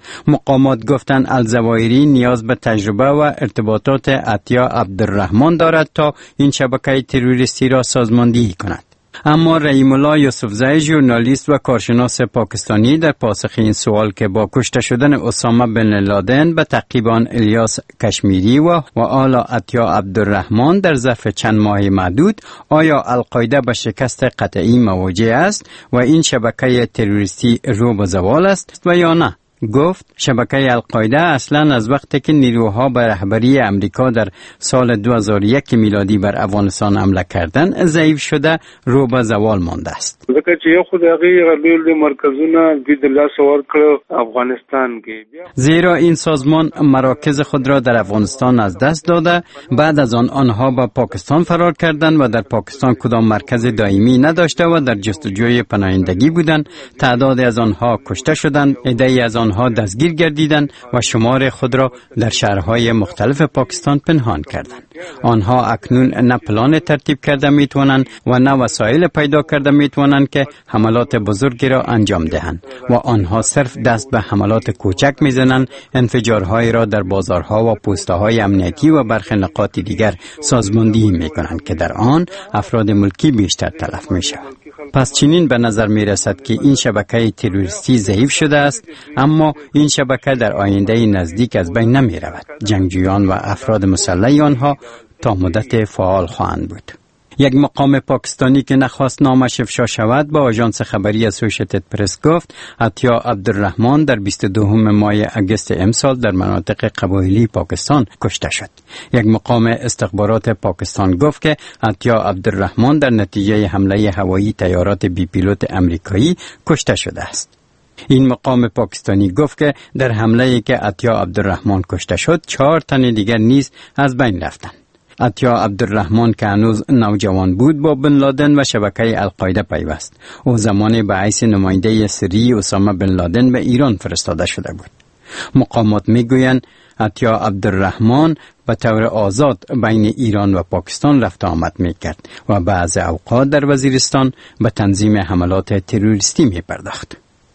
مقامات گفتند الزوایری نیاز به تجربه و ارتباطات عطیه عبدالرحمن دارد تا این شبکه تروریستی را سازماندهی کند. اما رحیم الله یوسفزئی ژورنالیست و کارشناس پاکستانی در پاسخ این سوال که با کشته شدن اسامه بن لادن به تعقیب آن الیاس کشمیری و و آل عطیه عبدالرحمن در ظرف چند ماه معدود آیا القاعده به شکست قطعی مواجه است و این شبکه تروریستی رو به زوال است و یا نه، گفت شبکه القاعده اصلا از وقتی که نیروها به رهبری امریکا در سال دو هزار و یک میلادی بر افغانستان حمله کردند ضعیف شده رو به زوال مانده است. ځکه چې یو خو د هغې غلبېل مرکزونه دوی د لاسه ورکړه افغانستان کې، زیرا این سازمان مراکز خود را در افغانستان از دست داده، بعد از آن آنها به پاکستان فرار کردند و در پاکستان کدام مرکز دائمی نداشته و در جستجوی پناهندگی بودند. تعدادی از آنها کشته شدند، عده‌ای از آنها دستگیر گردیدند و شمار خود را در شهرهای مختلف پاکستان پنهان کردند. آنها اکنون نه پلان ترتیب کرده میتوانند و نه وسایل پیدا کرده میتوانند که حملات بزرگی را انجام دهند و آنها صرف دست به حملات کوچک میزنند، انفجارهای را در بازارها و پست‌های امنیتی و برخی نقاط دیگر سازماندهی میکنند که در آن افراد ملکی بیشتر تلف میشوند. پس چنین به نظر می رسد که این شبکه تروریستی ضعیف شده است، اما این شبکه در آینده نزدیک از بین نمی رود. جنگجویان و افراد مسلح آنها تا مدت فعال خواهند بود. یک مقام پاکستانی که نخواست نامش افشا شود با آژانس خبری اسوسییتد پرس گفت عطیه عبدالرحمن در بیست و دوم ماه اگست امسال در مناطق قبایلی پاکستان کشته شد. یک مقام استخبارات پاکستان گفت که عطیه عبدالرحمن در نتیجه حمله هوایی طیارات بی پیلوت امریکایی کشته شده است. این مقام پاکستانی گفت که در حمله‌ای که عطیه عبدالرحمن کشته شد چهار تن دیگر نیز از بین رفتند. عطیه عبدالرحمن که هنوز نوجوان بود با بن لادن و شبکه القاعده پیوست. او زمانی به حیث نماینده سری اسامه بن لادن به ایران فرستاده شده بود. مقامات میگویند عطیه عبدالرحمن به طور آزاد بین ایران و پاکستان رفت آمد میکرد و بعض اوقات در وزیرستان به تنظیم حملات تروریستی میپرداخت.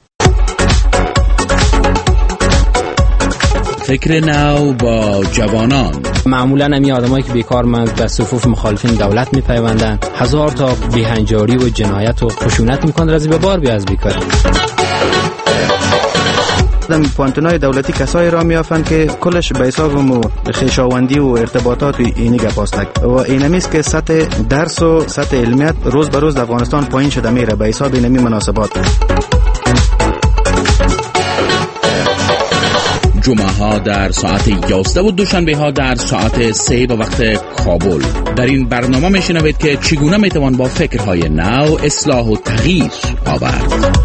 فکر نو با جوانان. معمولا همی آدمایی که بیکارمند به صفوف مخالفین دولت میپیوندند، هزار تا بیهنجاری و جنایت و خشونت میکنند رازی به بار بیا از بیکاری. در پوانتونای دولتی کسایی را میافند که کلش به حساب مو خویشاوندی و ارتباطات اینی گپاستک و اینمیست که سطح درس و سطح علمیت روز به روز در افغانستان پایین شده میره به حساب اینمی مناسبات. جمعه ها در ساعت یازده و دوشنبه ها در ساعت سه به وقت کابل. در این برنامه میشنوید که چگونه میتوان با فکرهای نو اصلاح و تغییر آورد.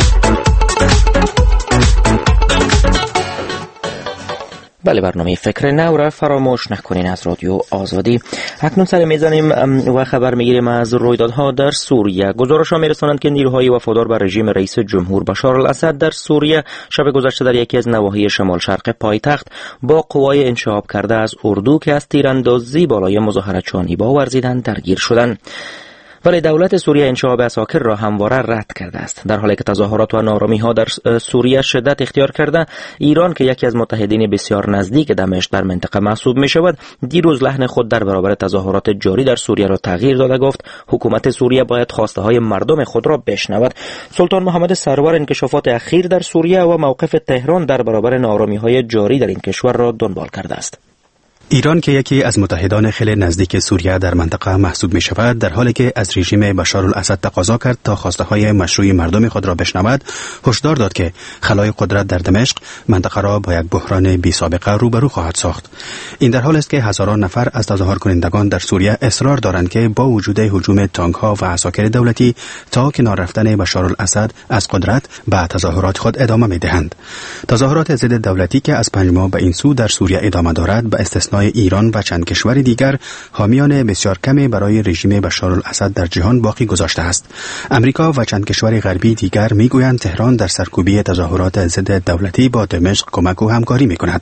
بله، برنامه فکر نو را فراموش نکنین از رادیو آزادی. اکنون سر میزنیم و خبر میگیریم از رویدادها در سوریه. گزارش ها میرسانند که نیروهای وفادار به رژیم رئیس جمهور بشار الاسد در سوریه شب گذشته در یکی از نواحی شمال شرق پایتخت با قوای انشعاب کرده از اردو که از تیراندازی بالای مظاهره‌چیان با ورزیدن درگیر شدند. ولی دولت سوریه انشعاب عساکر را همواره رد کرده است. در حالی که تظاهرات و نارامی ها در سوریه شدت اختیار کرده، ایران که یکی از متحدین بسیار نزدیک دمشق در منطقه محسوب می شود، دیروز لحن خود در برابر تظاهرات جاری در سوریه را تغییر داده گفت حکومت سوریه باید خواسته های مردم خود را بشنود. سلطان محمد سرور انکشافات اخیر در سوریه و موقف تهران در برابر نارامی های جاری در این کشور را دنبال کرده است. ایران که یکی از متحدان خیلی نزدیک سوریه در منطقه محسوب می شود، در حالی که از رژیم بشار الاسد تقاضا کرد تا خواسته های مشروع مردم خود را بشنود، هشدار داد که خلای قدرت در دمشق منطقه را با یک بحران بی سابقه روبرو خواهد ساخت. این در حالی است که هزاران نفر از تظاهر کنندگان در سوریه اصرار دارند که با وجود هجوم تانک ها و عساکر دولتی تا کنار رفتن بشار الاسد از قدرت به تظاهرات خود ادامه می دهند. تظاهرات ضد دولتی که از پنج ماه به این سو در سوریه ادامه دارد، به استثنای ایران و چند کشور دیگر حامیان بسیار کمی برای رژیم بشار الاسد در جهان باقی گذاشته است. امریکا و چند کشور غربی دیگر میگویند تهران در سرکوبی تظاهرات ضد دولتی با دمشق کمک و همکاری میکند.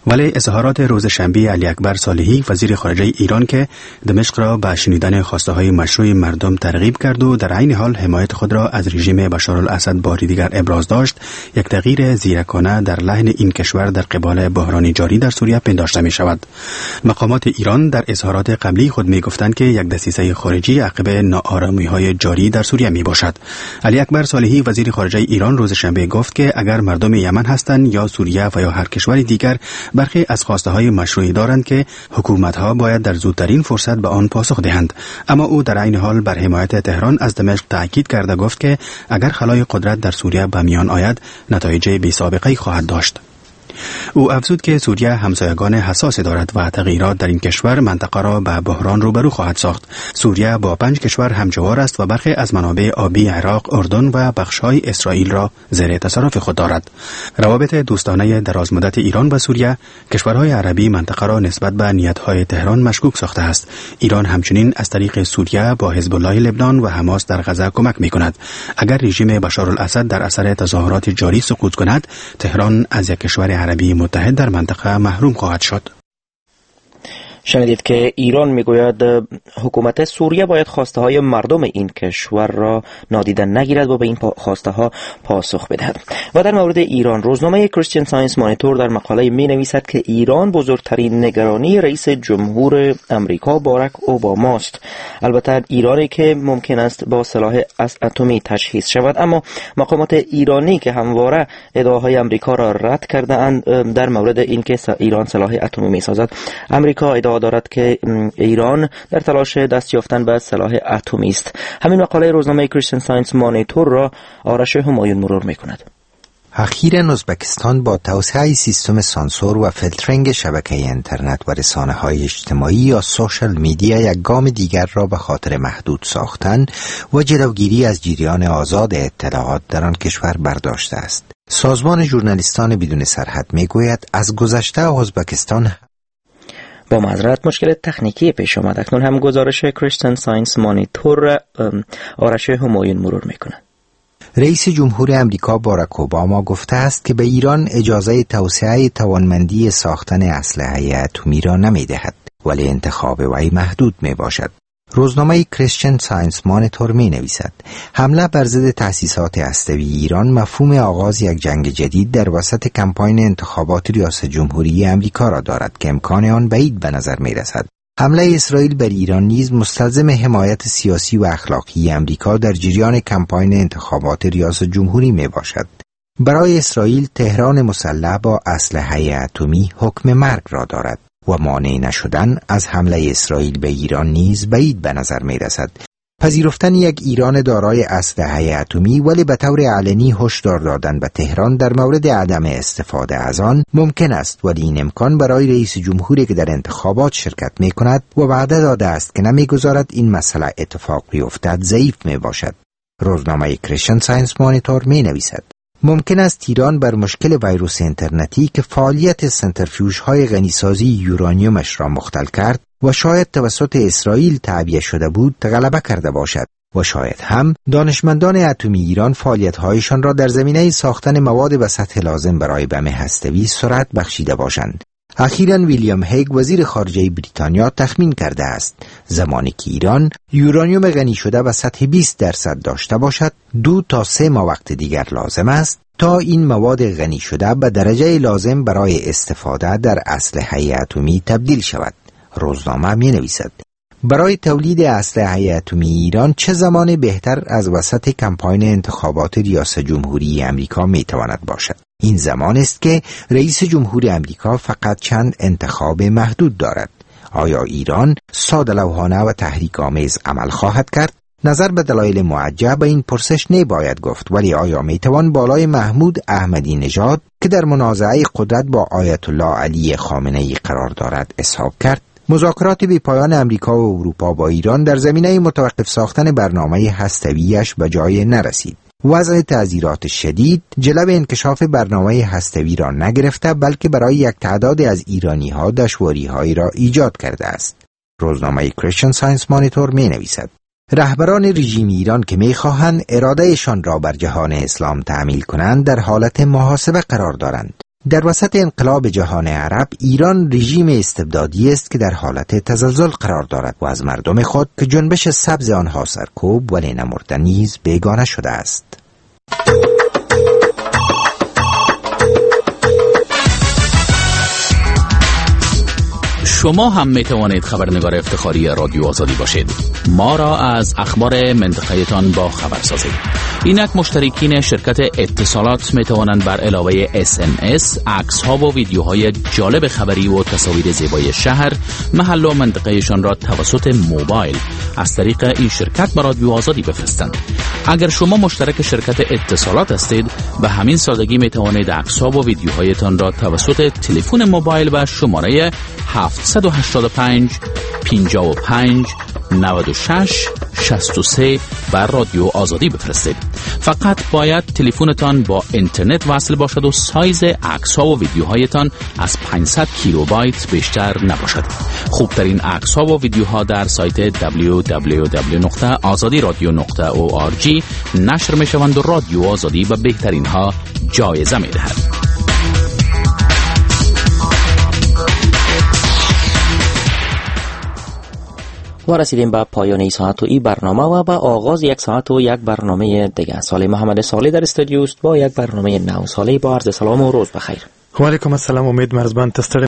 ولی اظهارات روز شنبه علی اکبر صالحی وزیر خارجه ایران که دمشق را به شنیدن خواسته های مشروع مردم ترغیب کرد و در عین حال حمایت خود را از رژیم بشار الاسد باری دیگر ابراز داشت، یک تغییر زیرکانه در لحن این کشور در قبال بحران جاری در سوریه پنداشته می شود. مقامات ایران در اظهارات قبلی خود می گفتند که یک دسیسه خارجی عقب ناآرامی های جاری در سوریه می باشد. علی اکبر صالحی وزیر خارجه ایران روز شنبه گفت که اگر مردم یمن هستند یا سوریه و یا هر کشور دیگر برخی از خواسته های مشروعی دارند که حکومت ها باید در زودترین فرصت به آن پاسخ دهند، اما او در عین حال بر حمایت تهران از دمشق تاکید کرده گفت که اگر خلای قدرت در سوریه به میان آید نتایج بی سابقه خواهد داشت. او افزود که سوریه همسایگان حساس دارد و تغییرات در این کشور منطقه را به بحران روبرو خواهد ساخت. سوریه با پنج کشور همجوار است و برخی از منابع آبی عراق، اردن و بخش‌های اسرائیل را زیر تصرف خود دارد. روابط دوستانه درازمدت ایران و سوریه کشورهای عربی منطقه را نسبت به نیت‌های تهران مشکوک ساخته است. ایران همچنین از طریق سوریه با حزب الله لبنان و حماس در غزه کمک می‌کند. اگر رژیم بشار الاسد در اثر تظاهرات جاری سقوط کند، تهران از یک کشور عربی متحد در منطقه محروم خواهد شد. شنیدید که ایران میگوید حکومت سوریه باید خواسته های مردم این کشور را نادیده نگیرد و به این خواسته ها پاسخ بدهد. و در مورد ایران روزنامه کریستین ساینس مانیتور در مقاله می نویسد که ایران بزرگترین نگرانی رئیس جمهور امریکا باراک اوباما است. البته ایرانی که ممکن است با سلاح اتمی تشخیص شود، اما مقامات ایرانی که همواره ادعاهای امریکا را رد کرده اند در مورد اینکه ایران سلاح اتمی می سازد. امریکا ادعا دارد که ایران در تلاش دست یافتن به سلاح اتمی است. همین مقاله روزنامه کریستین ساینس مانیتور را آرش همایون مرور می‌کند. اخیراً ازبکستان با توسعه سیستم سانسور و فیلترینگ شبکه اینترنت و رسانه‌های اجتماعی یا سوشال میدیا یک گام دیگر را به خاطر محدود ساختن و جلوگیری از جریان آزاد اطلاعات در آن کشور برداشته است. سازمان ژورنالیستان بدون سرحد میگوید از گذشته ازبکستان با معذرت مشکل تکنیکی پیش آمد. اکنون هم گزارش کریستین ساینس مانیتور آرش همایون مرور میکنه. رئیس جمهور امریکا باراک اوباما گفته است که به ایران اجازه توسعه توانمندی ساختن اسلحه اتمی را نمیدهد، ولی انتخاب وی محدود می باشد. روزنامه کریستین ساینس مانیتور می نویسد حمله بر ضد تأسیسات هسته‌ای ایران مفهوم آغاز یک جنگ جدید در وسط کمپاین انتخابات ریاست جمهوری امریکا را دارد که امکان آن بعید به نظر می رسد. حمله اسرائیل بر ایران نیز مستلزم حمایت سیاسی و اخلاقی امریکا در جریان کمپاین انتخابات ریاست جمهوری می باشد. برای اسرائیل تهران مسلح با اسلحه اتمی حکم مرگ را دارد و مانع نشدن از حمله اسرائیل به ایران نیز بعید به نظر می رسد. پذیرفتن یک ایران دارای اسلحه اتمی ولی به طور علنی هشدار دادن به تهران در مورد عدم استفاده از آن ممکن است، ولی این امکان برای رئیس جمهوری که در انتخابات شرکت می کند و وعده داده است که نمیگذارد این مسئله اتفاق بیفتد ضعیف می باشد. روزنامه کریستین ساینس مانیتور می نویسد ممکن است ایران بر مشکل ویروس اینترنتی که فعالیت سنترفیوژهای غنیسازی یورانیومش را مختل کرد و شاید توسط اسرائیل تعبیه شده بود غلبه کرده باشد و شاید هم دانشمندان اتمی ایران فعالیت‌هایشان را در زمینه ساختن مواد به سطح لازم برای بم هسته‌ای سرعت بخشیده باشند. اخیراً ویلیام هیگ وزیر خارجه بریتانیا تخمین کرده است زمانی که ایران یورانیوم غنی شده به سطح بیست درصد داشته باشد، دو تا سه ماه وقت دیگر لازم است تا این مواد غنی شده به درجه لازم برای استفاده در اسلحه اتمی تبدیل شود. روزنامه می نویسد برای تولید اسلحه اتمی ایران چه زمان بهتر از وسط کمپاین انتخابات ریاست جمهوری امریکا می تواند باشد؟ این زمان است که رئیس جمهور امریکا فقط چند انتخاب محدود دارد. آیا ایران ساده لوحانه و تحریک آمیز عمل خواهد کرد؟ نظر به دلایل موجه به این پرسش نباید گفت، ولی آیا می توان بالای محمود احمدی نژاد که در منازعه قدرت با آیت الله علی خامنه ای قرار دارد اسحاق کرد؟ مذاکرات بی پایان امریکا و اروپا با ایران در زمینه متوقف ساختن برنامه هسته‌ایش به جای نرسید. وضع تعزیرات شدید جلب انکشاف برنامه هسته‌ای را نگرفته، بلکه برای یک تعداد از ایرانی‌ها دشواری‌هایی را ایجاد کرده است. روزنامه کریستین ساینس مانیتور می نویسد رهبران رژیم ایران که می خواهند ارادهشان را بر جهان اسلام تعمیل کنند در حالت محاسبه قرار دارند. در وسط انقلاب جهان عرب، ایران رژیم استبدادی است که در حالت تزلزل قرار دارد و از مردم خود که جنبش سبز آنها سرکوب ولی نمرده نیز بیگانه شده است. شما هم می توانید خبرنگار افتخاری رادیو آزادی باشید. ما را از اخبار منطقه تان با خبر سازید. اینک مشترکین شرکت اتصالات می توانند بر علاوه اس ام اس، عکس ها و ویدیوهای جالب خبری و تصاویر زیبای شهر، محل و منطقهشان را توسط موبایل از طریق این شرکت به رادیو آزادی بفرستند. اگر شما مشترک شرکت اتصالات هستید، به همین سادگی می توانید عکس ها و ویدیوهایتان را توسط تلفن موبایل و شماره هفت هشت پنج پنجاه و پنج نود و شش شصت و سه بر رادیو آزادی بفرستید. فقط باید تلفنتان با اینترنت وصل باشد و سایز عکس ها و ویدیوهایتان از پانصد کیلوبایت بیشتر نباشد. خوبترین عکس ها و ویدیوها در سایت دبلیو دبلیو دبلیو نقطه آزادی رادیو نقطه او آر جی نشر می شوند و رادیو آزادی به بهترین ها جایزه می دهد. و رسیدیم به پایان این ساعت و این برنامه و به آغاز یک ساعت و یک برنامه دیگه. صالح محمد صالح در استودیو است با یک برنامه نو. صالح با عرض سلام و روز بخیر. و علیکم السلام. امید مرزبان تستر